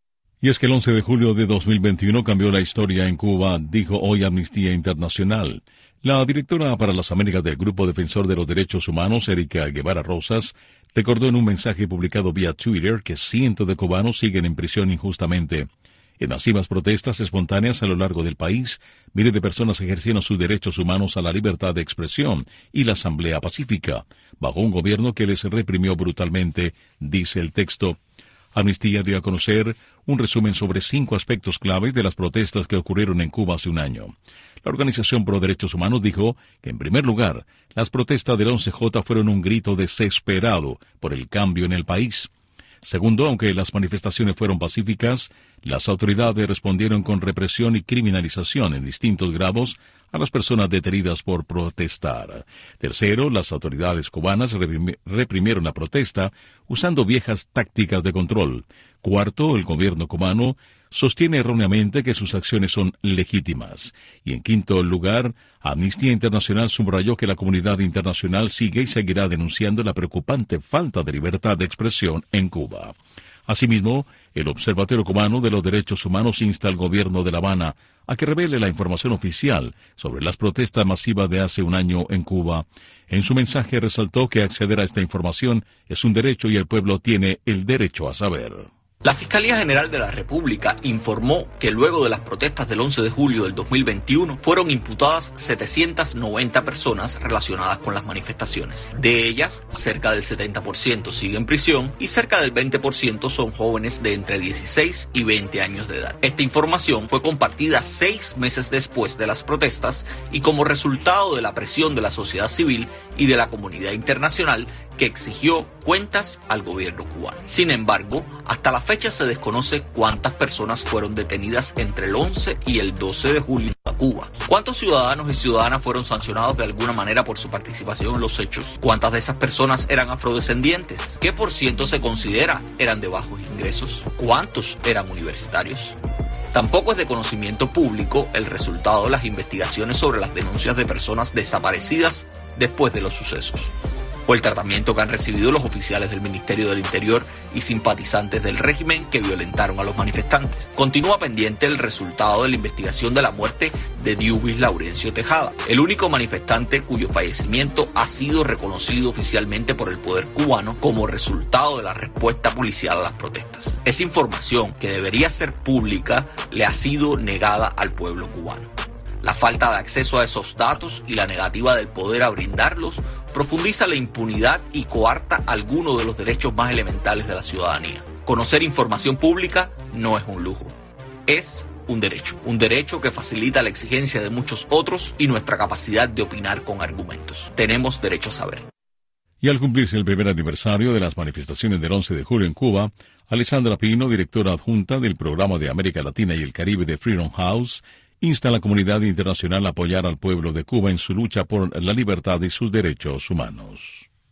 Y es que el once de julio de dos mil veintiuno cambió la historia en Cuba, dijo hoy Amnistía Internacional. La directora para las Américas del Grupo Defensor de los Derechos Humanos, Erika Guevara Rosas, recordó en un mensaje publicado vía Twitter que cientos de cubanos siguen en prisión injustamente. En masivas protestas espontáneas a lo largo del país, miles de personas ejercieron sus derechos humanos a la libertad de expresión y la asamblea pacífica, bajo un gobierno que les reprimió brutalmente, dice el texto. Amnistía dio a conocer un resumen sobre cinco aspectos claves de las protestas que ocurrieron en Cuba hace un año. La Organización Pro Derechos Humanos dijo que, en primer lugar, las protestas del once J fueron un grito desesperado por el cambio en el país. Segundo, aunque las manifestaciones fueron pacíficas, las autoridades respondieron con represión y criminalización en distintos grados a las personas detenidas por protestar. Tercero, las autoridades cubanas reprimieron la protesta usando viejas tácticas de control. Cuarto, el gobierno cubano sostiene erróneamente que sus acciones son legítimas. Y en quinto lugar, Amnistía Internacional subrayó que la comunidad internacional sigue y seguirá denunciando la preocupante falta de libertad de expresión en Cuba. Asimismo, el Observatorio Cubano de los Derechos Humanos insta al gobierno de La Habana a que revele la información oficial sobre las protestas masivas de hace un año en Cuba. En su mensaje resaltó que acceder a esta información es un derecho y el pueblo tiene el derecho a saber. La Fiscalía General de la República informó que luego de las protestas del once de julio del dos mil veintiuno fueron imputadas setecientas noventa personas relacionadas con las manifestaciones. De ellas, cerca del setenta por ciento sigue en prisión y cerca del veinte por ciento son jóvenes de entre dieciséis y veinte años de edad. Esta información fue compartida seis meses después de las protestas y como resultado de la presión de la sociedad civil y de la comunidad internacional que exigió cuentas al gobierno cubano. Sin embargo, hasta la fecha se desconoce cuántas personas fueron detenidas entre el once y el doce de julio en Cuba. ¿Cuántos ciudadanos y ciudadanas fueron sancionados de alguna manera por su participación en los hechos? ¿Cuántas de esas personas eran afrodescendientes? ¿Qué por ciento se considera eran de bajos ingresos? ¿Cuántos eran universitarios? Tampoco es de conocimiento público el resultado de las investigaciones sobre las denuncias de personas desaparecidas después de los sucesos, o el tratamiento que han recibido los oficiales del Ministerio del Interior y simpatizantes del régimen que violentaron a los manifestantes. Continúa pendiente el resultado de la investigación de la muerte de Diubis Laurencio Tejada, el único manifestante cuyo fallecimiento ha sido reconocido oficialmente por el poder cubano como resultado de la respuesta policial a las protestas. Esa información, que debería ser pública, le ha sido negada al pueblo cubano. La falta de acceso a esos datos y la negativa del poder a brindarlos profundiza la impunidad y coarta algunos de los derechos más elementales de la ciudadanía. Conocer información pública no es un lujo, es un derecho. Un derecho que facilita la exigencia de muchos otros y nuestra capacidad de opinar con argumentos. Tenemos derecho a saber. Y al cumplirse el primer aniversario de las manifestaciones del once de julio en Cuba, Alessandra Pino, directora adjunta del Programa de América Latina y el Caribe de Freedom House, insta a la comunidad internacional a apoyar al pueblo de Cuba en su lucha por la libertad y sus derechos humanos.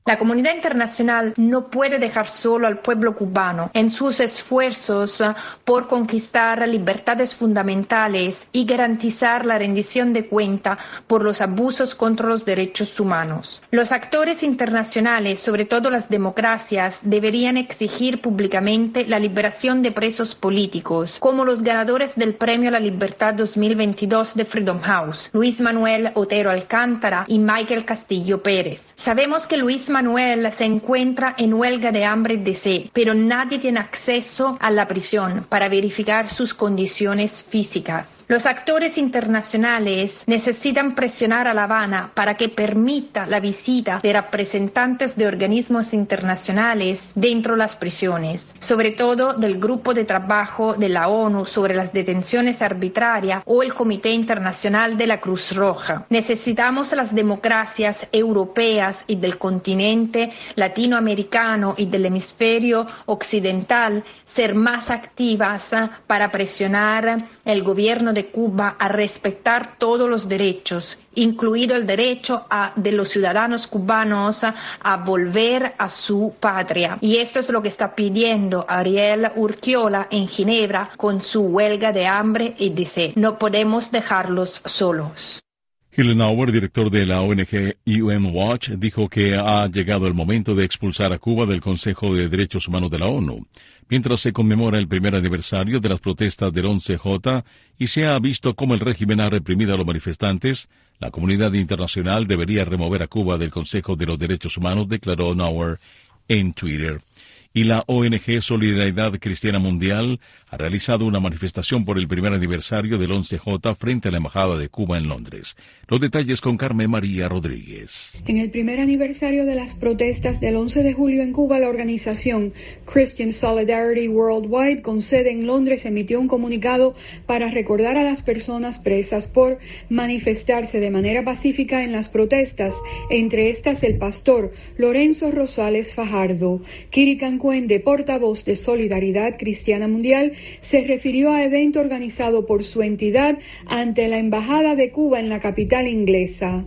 La comunidad internacional no puede dejar solo al pueblo cubano en sus esfuerzos por conquistar libertades fundamentales y garantizar la rendición de cuenta por los abusos contra los derechos humanos. Los actores internacionales, sobre todo las democracias, deberían exigir públicamente la liberación de presos políticos, como los ganadores del Premio a la Libertad dos mil veintidós de Freedom House, Luis Manuel Otero Alcántara y Michael Castillo Pérez. Sabemos que Luis Manuel se encuentra en huelga de hambre y de sed, pero nadie tiene acceso a la prisión para verificar sus condiciones físicas. Los actores internacionales necesitan presionar a La Habana para que permita la visita de representantes de organismos internacionales dentro de las prisiones, sobre todo del Grupo de Trabajo de la ONU sobre las detenciones arbitrarias o el Comité Internacional de la Cruz Roja. Necesitamos las democracias europeas y del continente latinoamericano y del hemisferio occidental ser más activas para presionar el gobierno de Cuba a respetar todos los derechos, incluido el derecho a, de los ciudadanos cubanos a, a volver a su patria. Y esto es lo que está pidiendo Ariel Urquiola en Ginebra con su huelga de hambre y de sed. No podemos dejarlos solos. Hillenauer, director de la O N G U N Watch, dijo que ha llegado el momento de expulsar a Cuba del Consejo de Derechos Humanos de la ONU, mientras se conmemora el primer aniversario de las protestas del once J y se ha visto cómo el régimen ha reprimido a los manifestantes. La comunidad internacional debería remover a Cuba del Consejo de los Derechos Humanos, declaró Nauer en Twitter. Y la O N G Solidaridad Cristiana Mundial ha realizado una manifestación por el primer aniversario del once J frente a la Embajada de Cuba en Londres. Los detalles con Carmen María Rodríguez. En el primer aniversario de las protestas del once de julio en Cuba, la organización Christian Solidarity Worldwide, con sede en Londres, emitió un comunicado para recordar a las personas presas por manifestarse de manera pacífica en las protestas, entre estas el pastor Lorenzo Rosales Fajardo. Kiri Cancuende, portavoz de Solidaridad Cristiana Mundial, se refirió a evento organizado por su entidad ante la Embajada de Cuba en la capital inglesa.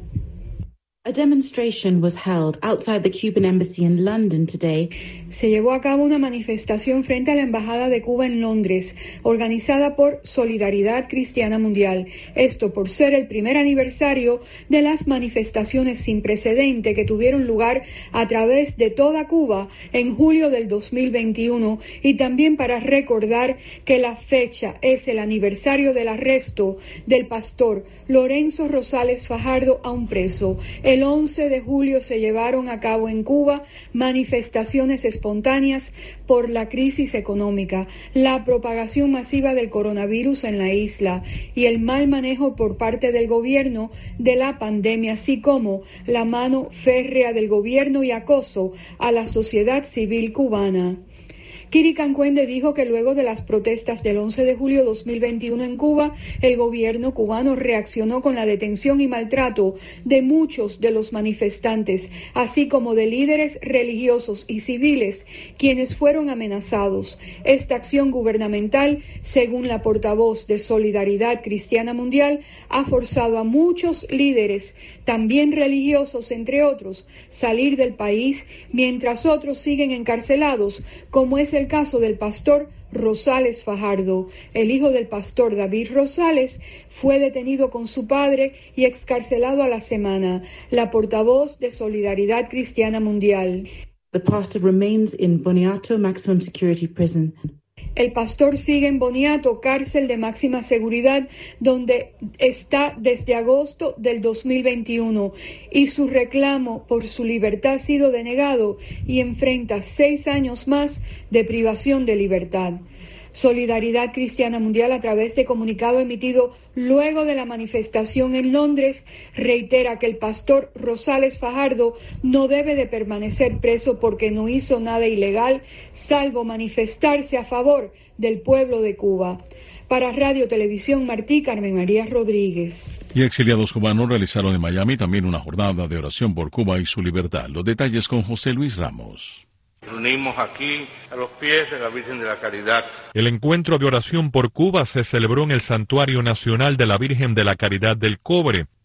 A demonstration was held outside the Cuban embassy in London today. Se llevó a cabo una manifestación frente a la Embajada de Cuba en Londres, organizada por Solidaridad Cristiana Mundial. Esto por ser el primer aniversario de las manifestaciones sin precedente que tuvieron lugar a través de toda Cuba en julio del dos mil veintiuno, y también para recordar que la fecha es el aniversario del arresto del pastor Lorenzo Rosales Fajardo, aún preso. El once de julio se llevaron a cabo en Cuba manifestaciones espontáneas por la crisis económica, la propagación masiva del coronavirus en la isla y el mal manejo por parte del gobierno de la pandemia, así como la mano férrea del gobierno y acoso a la sociedad civil cubana. Kiri Cancuende dijo que luego de las protestas del once de julio de dos mil veintiuno en Cuba, el gobierno cubano reaccionó con la detención y maltrato de muchos de los manifestantes, así como de líderes religiosos y civiles, quienes fueron amenazados. Esta acción gubernamental, según la portavoz de Solidaridad Cristiana Mundial, ha forzado a muchos líderes, también religiosos entre otros, salir del país, mientras otros siguen encarcelados, como es el caso del pastor Rosales Fajardo. El hijo del pastor David Rosales fue detenido con su padre y excarcelado a la semana. La portavoz de Solidaridad Cristiana Mundial. The pastor remains in Boniato Maximum Security Prison. El pastor sigue en Boniato, cárcel de máxima seguridad, donde está desde agosto del dos mil veintiuno, y su reclamo por su libertad ha sido denegado y enfrenta seis años más de privación de libertad. Solidaridad Cristiana Mundial, a través de comunicado emitido luego de la manifestación en Londres, reitera que el pastor Rosales Fajardo no debe de permanecer preso porque no hizo nada ilegal, salvo manifestarse a favor del pueblo de Cuba. Para Radio Televisión Martí, Carmen María Rodríguez. Y exiliados cubanos realizaron en Miami también una jornada de oración por Cuba y su libertad. Los detalles con José Luis Ramos. Reunimos aquí a los pies de la Virgen de la Caridad. El encuentro de oración por Cuba se celebró en el Santuario Nacional de la Virgen de la Caridad del Cobre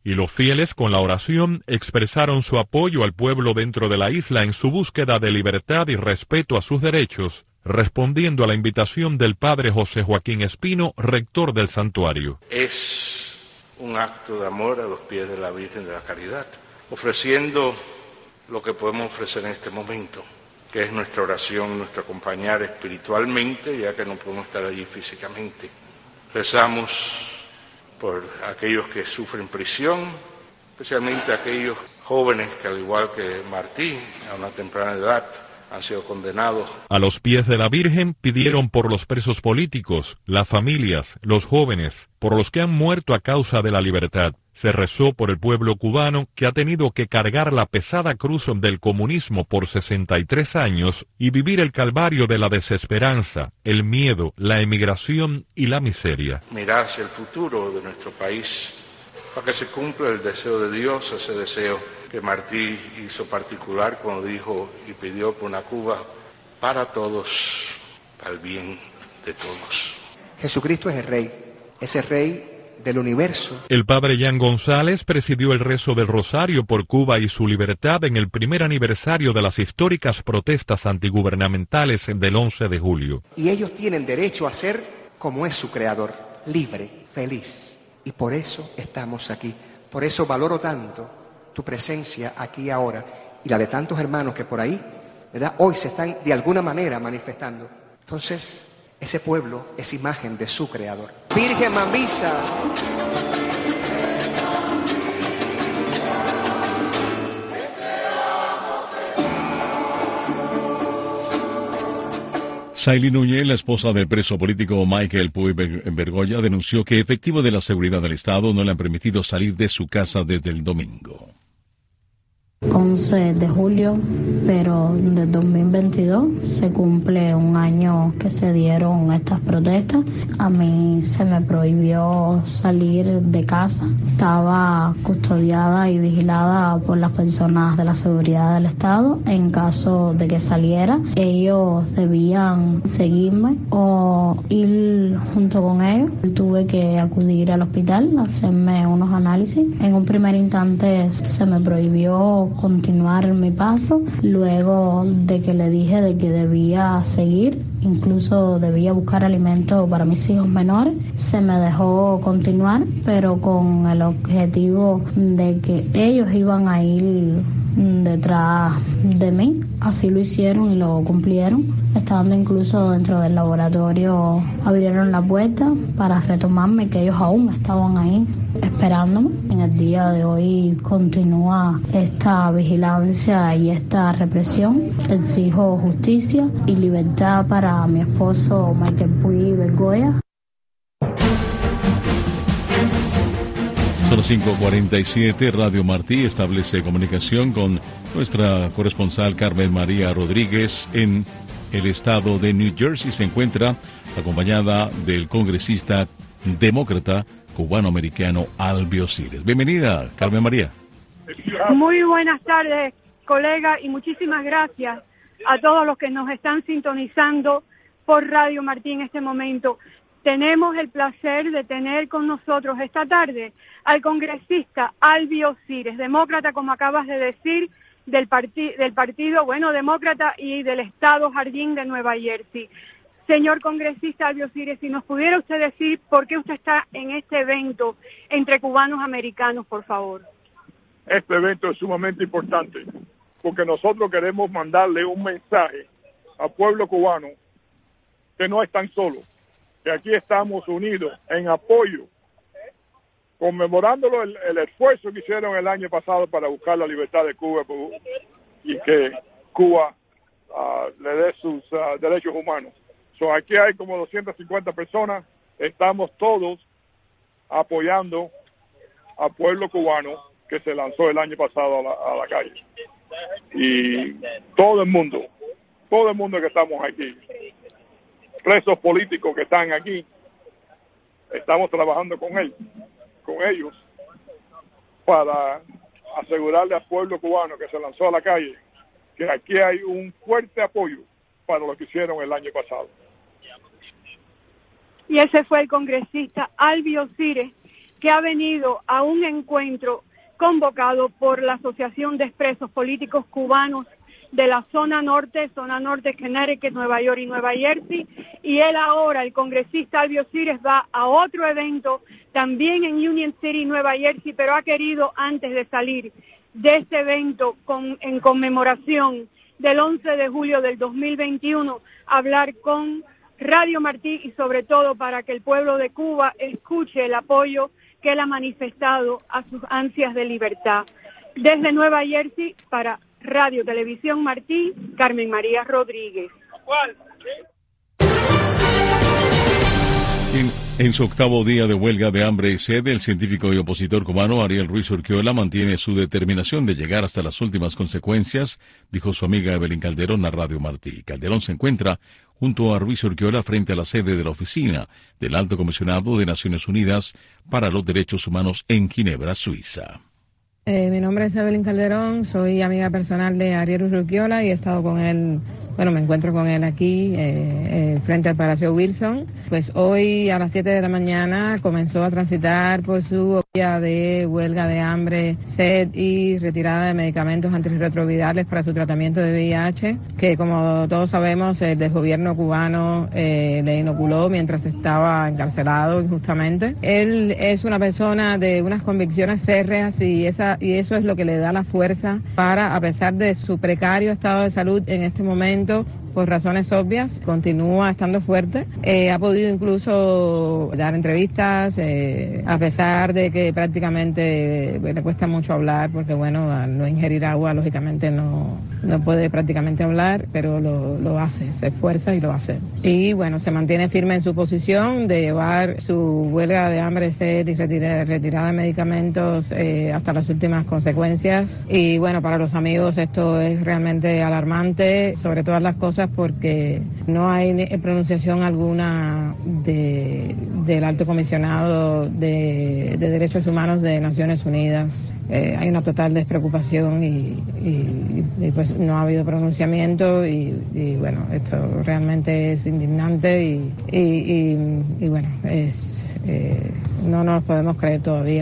y los fieles con la oración expresaron su apoyo al pueblo dentro de la isla en su búsqueda de libertad y respeto a sus derechos, respondiendo a la invitación del padre José Joaquín Espino, rector del santuario. Es un acto de amor a los pies de la Virgen de la Caridad, ofreciendo lo que podemos ofrecer en este momento, que es nuestra oración, nuestro acompañar espiritualmente, ya que no podemos estar allí físicamente. Rezamos por aquellos que sufren prisión, especialmente aquellos jóvenes que, al igual que Martín, a una temprana edad, han sido condenados. A los pies de la Virgen pidieron por los presos políticos, las familias, los jóvenes, por los que han muerto a causa de la libertad. Se rezó por el pueblo cubano que ha tenido que cargar la pesada cruz del comunismo por sesenta y tres años y vivir el calvario de la desesperanza, el miedo, la emigración y la miseria. Mirar hacia el futuro de nuestro país para que se cumpla el deseo de Dios, ese deseo que Martí hizo particular cuando dijo y pidió por una Cuba para todos, para el bien de todos. Jesucristo es el Rey, es el Rey del universo. El padre Jan González presidió el rezo del Rosario por Cuba y su libertad en el primer aniversario de las históricas protestas antigubernamentales del once de julio. Y ellos tienen derecho a ser como es su creador, libre, feliz. Y por eso estamos aquí. Por eso valoro tanto tu presencia aquí ahora y la de tantos hermanos que por ahí, ¿verdad?, hoy se están de alguna manera manifestando. Entonces, ese pueblo es imagen de su creador. Virgen Mamisa. Saily Núñez, la esposa del preso político Michael Puig Bergolla, denunció que efectivos de la seguridad del Estado no le han permitido salir de su casa desde el domingo. once de julio, pero de dos mil veintidós se cumple un año que se dieron estas protestas. A mí se me prohibió salir de casa. Estaba custodiada y vigilada por las personas de la seguridad del Estado. En caso de que saliera, ellos debían seguirme o ir junto con ellos. Tuve que acudir al hospital a hacerme unos análisis. En un primer instante se me prohibió continuar mi paso, luego de que le dije de que debía seguir, incluso debía buscar alimento para mis hijos menores, se me dejó continuar, pero con el objetivo de que ellos iban a ir detrás de mí. Así lo hicieron y lo cumplieron. Estando incluso dentro del laboratorio, abrieron la puerta para retomarme, que ellos aún estaban ahí esperándome. En el día de hoy continúa esta vigilancia y esta represión. Exijo justicia y libertad para mi esposo Michael Puig Bergolla. Son las cinco cuarenta y siete. Radio Martí establece comunicación con nuestra corresponsal Carmen María Rodríguez en el estado de New Jersey. Se encuentra acompañada del congresista demócrata cubano-americano Albio Siles. Bienvenida, Carmen María. Muy buenas tardes, colega, y muchísimas gracias a todos los que nos están sintonizando por Radio Martí en este momento. Tenemos el placer de tener con nosotros esta tarde al congresista Albio Siles, demócrata, como acabas de decir, del, parti- del partido, bueno, demócrata y del estado Jardín de Nueva Jersey. Señor congresista Albio Siles, si nos pudiera usted decir por qué usted está en este evento entre cubanos americanos, por favor. Este evento es sumamente importante porque nosotros queremos mandarle un mensaje al pueblo cubano que no están solos, que aquí estamos unidos en apoyo, conmemorándolo el, el esfuerzo que hicieron el año pasado para buscar la libertad de Cuba y que Cuba uh, le dé sus uh, derechos humanos. So, aquí hay como doscientas cincuenta personas, estamos todos apoyando al pueblo cubano que se lanzó el año pasado a la, a la calle. Y todo el mundo, todo el mundo que estamos aquí, presos políticos que están aquí, estamos trabajando con él, con ellos, para asegurarle al pueblo cubano que se lanzó a la calle que aquí hay un fuerte apoyo para lo que hicieron el año pasado. Y ese fue el congresista Albio Siles, que ha venido a un encuentro convocado por la Asociación de Expresos Políticos Cubanos de la zona norte, zona norte, Connecticut, Nueva York y Nueva Jersey, y él ahora, el congresista Albio Cires, va a otro evento también en Union City, Nueva Jersey, pero ha querido, antes de salir de este evento con, en conmemoración del once de julio del dos mil veintiuno, hablar con Radio Martí y sobre todo para que el pueblo de Cuba escuche el apoyo que él ha manifestado a sus ansias de libertad. Desde Nueva Jersey, para Radio Televisión Martí, Carmen María Rodríguez. En, en su octavo día de huelga de hambre y sed, el científico y opositor cubano Ariel Ruiz Urquiola mantiene su determinación de llegar hasta las últimas consecuencias, dijo su amiga Evelyn Calderón a Radio Martí. Calderón se encuentra junto a Ruiz Urquiola frente a la sede de la oficina del Alto Comisionado de Naciones Unidas para los Derechos Humanos en Ginebra, Suiza. Eh, mi nombre es Evelyn Calderón, soy amiga personal de Ariel Urquiola y he estado con él, bueno, me encuentro con él aquí eh, eh, frente al Palacio Wilson. Pues hoy a las siete de la mañana comenzó a transitar por su día de huelga de hambre, sed y retirada de medicamentos antirretrovirales para su tratamiento de V I H, que como todos sabemos el desgobierno cubano eh, le inoculó mientras estaba encarcelado injustamente. Él es una persona de unas convicciones férreas y esa y eso es lo que le da la fuerza para, a pesar de su precario estado de salud en este momento, por razones obvias, continúa estando fuerte. Eh, ha podido incluso dar entrevistas, eh, a pesar de que prácticamente eh, le cuesta mucho hablar, porque bueno, al no ingerir agua, lógicamente no, no puede prácticamente hablar, pero lo, lo hace, se esfuerza y lo hace. Y bueno, se mantiene firme en su posición de llevar su huelga de hambre, sed y retira, retirada de medicamentos eh, hasta las últimas consecuencias. Y bueno, para los amigos esto es realmente alarmante, sobre todas las cosas, porque no hay pronunciación alguna de, del Alto Comisionado de, de Derechos Humanos de Naciones Unidas. Eh, hay una total despreocupación y, y, y pues no ha habido pronunciamiento y, y bueno, esto realmente es indignante y, y, y, y bueno, es, eh, no nos lo podemos creer todavía.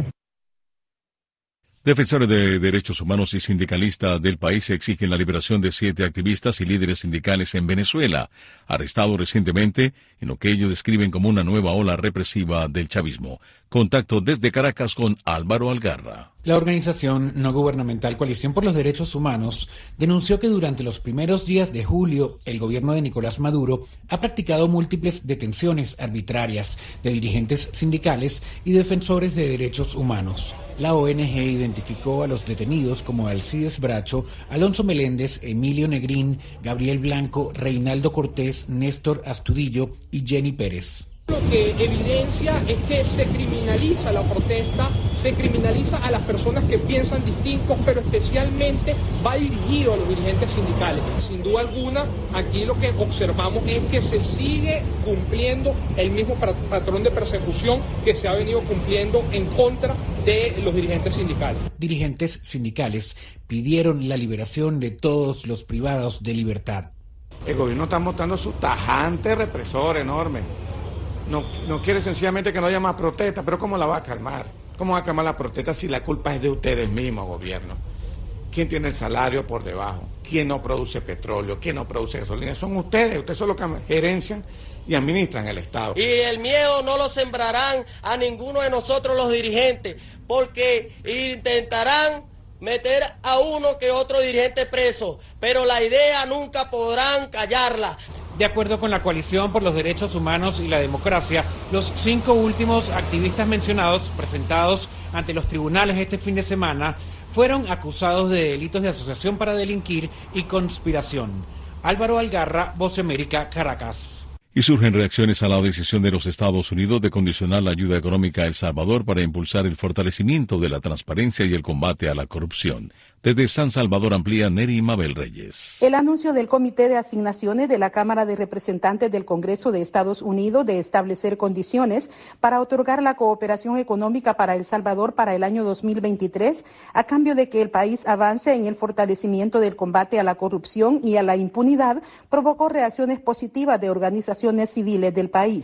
Defensores de derechos humanos y sindicalistas del país exigen la liberación de siete activistas y líderes sindicales en Venezuela, arrestados recientemente en lo que ellos describen como una nueva ola represiva del chavismo. Contacto desde Caracas con Álvaro Algarra. La organización no gubernamental Coalición por los Derechos Humanos denunció que durante los primeros días de julio el gobierno de Nicolás Maduro ha practicado múltiples detenciones arbitrarias de dirigentes sindicales y defensores de derechos humanos. La O N G identificó a los detenidos como Alcides Bracho, Alonso Meléndez, Emilio Negrín, Gabriel Blanco, Reinaldo Cortés, Néstor Astudillo y Jenny Pérez. Lo que evidencia es que se criminaliza la protesta, se criminaliza a las personas que piensan distintos, pero especialmente va dirigido a los dirigentes sindicales. Sin duda alguna, aquí lo que observamos es que se sigue cumpliendo el mismo patrón de persecución que se ha venido cumpliendo en contra de los dirigentes sindicales. Dirigentes sindicales pidieron la liberación de todos los privados de libertad. El gobierno está mostrando su tajante represor enorme. No, no quiere sencillamente que no haya más protesta, pero ¿cómo la va a calmar? ¿Cómo va a calmar la protesta si la culpa es de ustedes mismos, gobierno? ¿Quién tiene el salario por debajo? ¿Quién no produce petróleo? ¿Quién no produce gasolina? Son ustedes, ustedes son los que gerencian y administran el Estado. Y el miedo no lo sembrarán a ninguno de nosotros los dirigentes, porque intentarán meter a uno que otro dirigente preso, pero la idea nunca podrán callarla. De acuerdo con la Coalición por los Derechos Humanos y la Democracia, los cinco últimos activistas mencionados, presentados ante los tribunales este fin de semana, fueron acusados de delitos de asociación para delinquir y conspiración. Álvaro Algarra, Voz de América, Caracas. Y surgen reacciones a la decisión de los Estados Unidos de condicionar la ayuda económica a El Salvador para impulsar el fortalecimiento de la transparencia y el combate a la corrupción. Desde San Salvador amplía Neri Mabel Reyes. El anuncio del Comité de Asignaciones de la Cámara de Representantes del Congreso de Estados Unidos de establecer condiciones para otorgar la cooperación económica para El Salvador para el año dos mil veintitrés, a cambio de que el país avance en el fortalecimiento del combate a la corrupción y a la impunidad, provocó reacciones positivas de organizaciones civiles del país.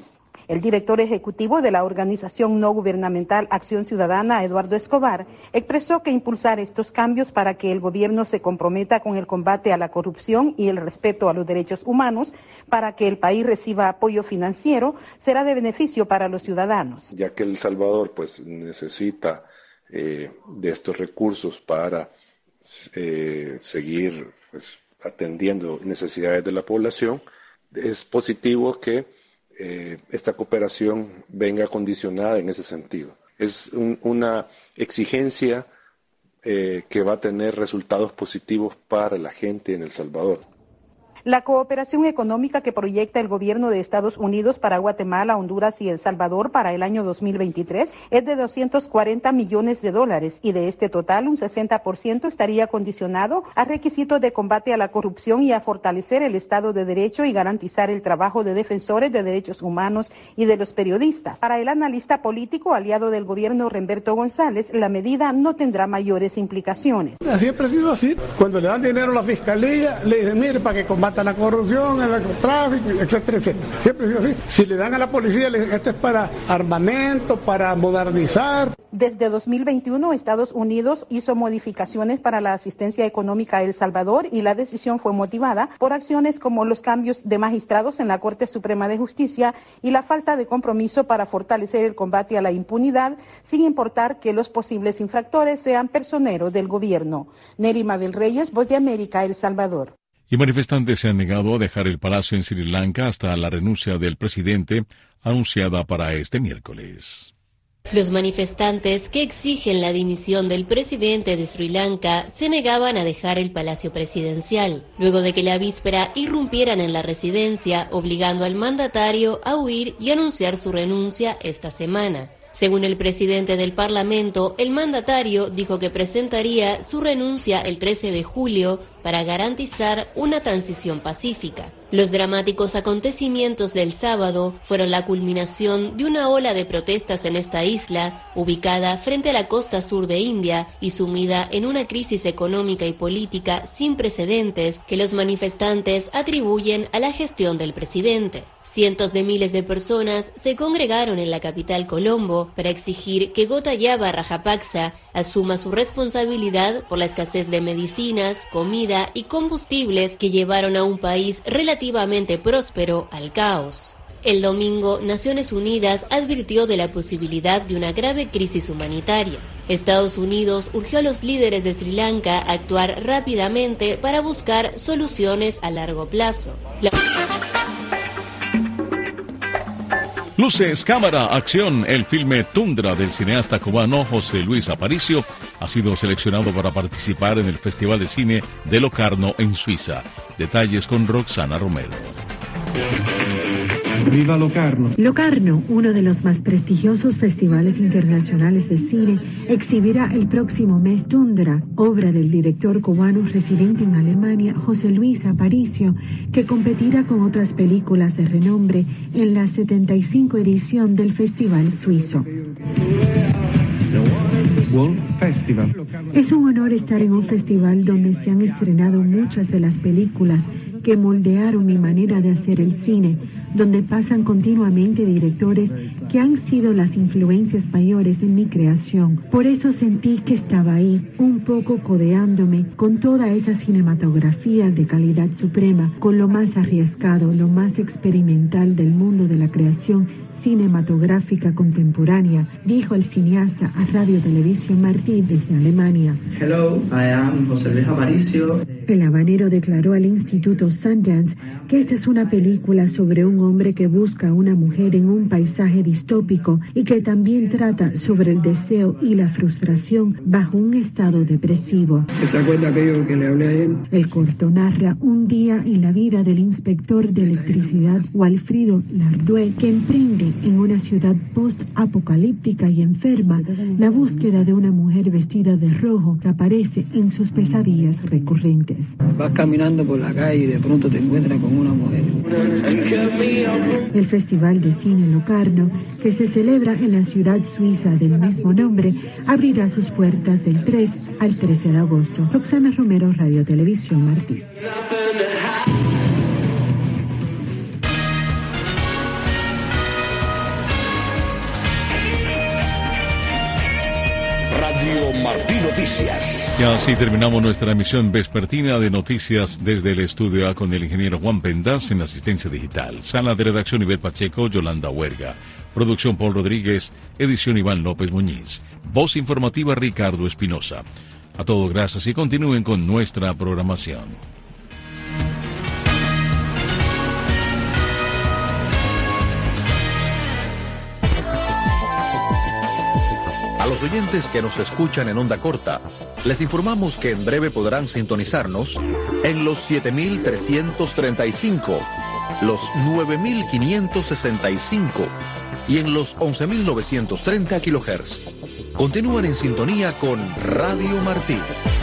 El director ejecutivo de la organización no gubernamental Acción Ciudadana, Eduardo Escobar, expresó que impulsar estos cambios para que el gobierno se comprometa con el combate a la corrupción y el respeto a los derechos humanos para que el país reciba apoyo financiero será de beneficio para los ciudadanos. Ya que El Salvador pues necesita eh, de estos recursos para eh, seguir pues, atendiendo necesidades de la población, es positivo que eh, esta cooperación venga condicionada en ese sentido. Es un, una exigencia eh, que va a tener resultados positivos para la gente en El Salvador. La cooperación económica que proyecta el gobierno de Estados Unidos para Guatemala, Honduras y El Salvador para el año dos mil veintitrés es de doscientos cuarenta millones de dólares y de este total un sesenta por ciento estaría condicionado a requisitos de combate a la corrupción y a fortalecer el Estado de Derecho y garantizar el trabajo de defensores de derechos humanos y de los periodistas. Para el analista político aliado del gobierno Remberto González, la medida no tendrá mayores implicaciones. Siempre ha sido así. Cuando le dan dinero a la fiscalía, le dicen, mire, para que combata la corrupción, el narcotráfico, etcétera, etcétera. Siempre ha sido así. Si le dan a la policía, le dicen, esto es para armamento, para modernizar. Desde dos mil veintiuno, Estados Unidos hizo modificaciones para la asistencia económica a El Salvador y la decisión fue motivada por acciones como los cambios de magistrados en la Corte Suprema de Justicia y la falta de compromiso para fortalecer el combate a la impunidad, sin importar que los posibles infractores sean personeros del gobierno. Nerima del Reyes, Voz de América, El Salvador. Y manifestantes se han negado a dejar el palacio en Sri Lanka hasta la renuncia del presidente, anunciada para este miércoles. Los manifestantes que exigen la dimisión del presidente de Sri Lanka se negaban a dejar el palacio presidencial, luego de que la víspera irrumpieran en la residencia, obligando al mandatario a huir y anunciar su renuncia esta semana. Según el presidente del Parlamento, el mandatario dijo que presentaría su renuncia el trece de julio para garantizar una transición pacífica. Los dramáticos acontecimientos del sábado fueron la culminación de una ola de protestas en esta isla, ubicada frente a la costa sur de India y sumida en una crisis económica y política sin precedentes que los manifestantes atribuyen a la gestión del presidente. Cientos de miles de personas se congregaron en la capital Colombo para exigir que Gotabaya Rajapaksa asuma su responsabilidad por la escasez de medicinas, comida y combustibles que llevaron a un país relativamente próspero al caos. El domingo, Naciones Unidas advirtió de la posibilidad de una grave crisis humanitaria. Estados Unidos urgió a los líderes de Sri Lanka a actuar rápidamente para buscar soluciones a largo plazo. La... Luces, cámara, acción. El filme Tundra del cineasta cubano José Luis Aparicio ha sido seleccionado para participar en el Festival de Cine de Locarno en Suiza. Detalles con Roxana Romero. ¡Viva Locarno! Locarno, uno de los más prestigiosos festivales internacionales de cine, exhibirá el próximo mes Tundra, obra del director cubano residente en Alemania, José Luis Aparicio, que competirá con otras películas de renombre en la setenta y cinco edición del festival suizo. World Festival. Es un honor estar en un festival donde se han estrenado muchas de las películas que moldearon mi manera de hacer el cine, donde pasan continuamente directores que han sido las influencias mayores en mi creación. Por eso sentí que estaba ahí, un poco codeándome con toda esa cinematografía de calidad suprema, con lo más arriesgado, lo más experimental del mundo de la creación cinematográfica contemporánea, dijo el cineasta a Radio Televisión Martí desde Alemania. Hello, I am José Luis Aparicio. El habanero declaró al Instituto Sundance que esta es una película sobre un hombre que busca a una mujer en un paisaje distópico y que también trata sobre el deseo y la frustración bajo un estado depresivo. ¿Se acuerda aquello que le hablé a él? El corto narra un día en la vida del inspector de electricidad Walfrido Lardue, que emprende en una ciudad post-apocalíptica y enferma la búsqueda de una mujer vestida de rojo que aparece en sus pesadillas recurrentes. Vas caminando por la calle y de pronto te encuentras con una mujer. El Festival de Cine Locarno, que se celebra en la ciudad suiza del mismo nombre, abrirá sus puertas del tres al trece de agosto. Roxana Romero, Radio Televisión Martí. Noticias. Y así terminamos nuestra emisión vespertina de noticias desde el estudio A con el ingeniero Juan Pendas en asistencia digital. Sala de redacción Ivette Pacheco, Yolanda Huerga. Producción Paul Rodríguez, edición Iván López Muñiz. Voz informativa Ricardo Espinosa. A todos gracias y continúen con nuestra programación. A los oyentes que nos escuchan en onda corta, les informamos que en breve podrán sintonizarnos en los siete mil trescientos treinta y cinco, los nueve mil quinientos sesenta y cinco y en los once mil novecientos treinta kilohertz. Continúan en sintonía con Radio Martí.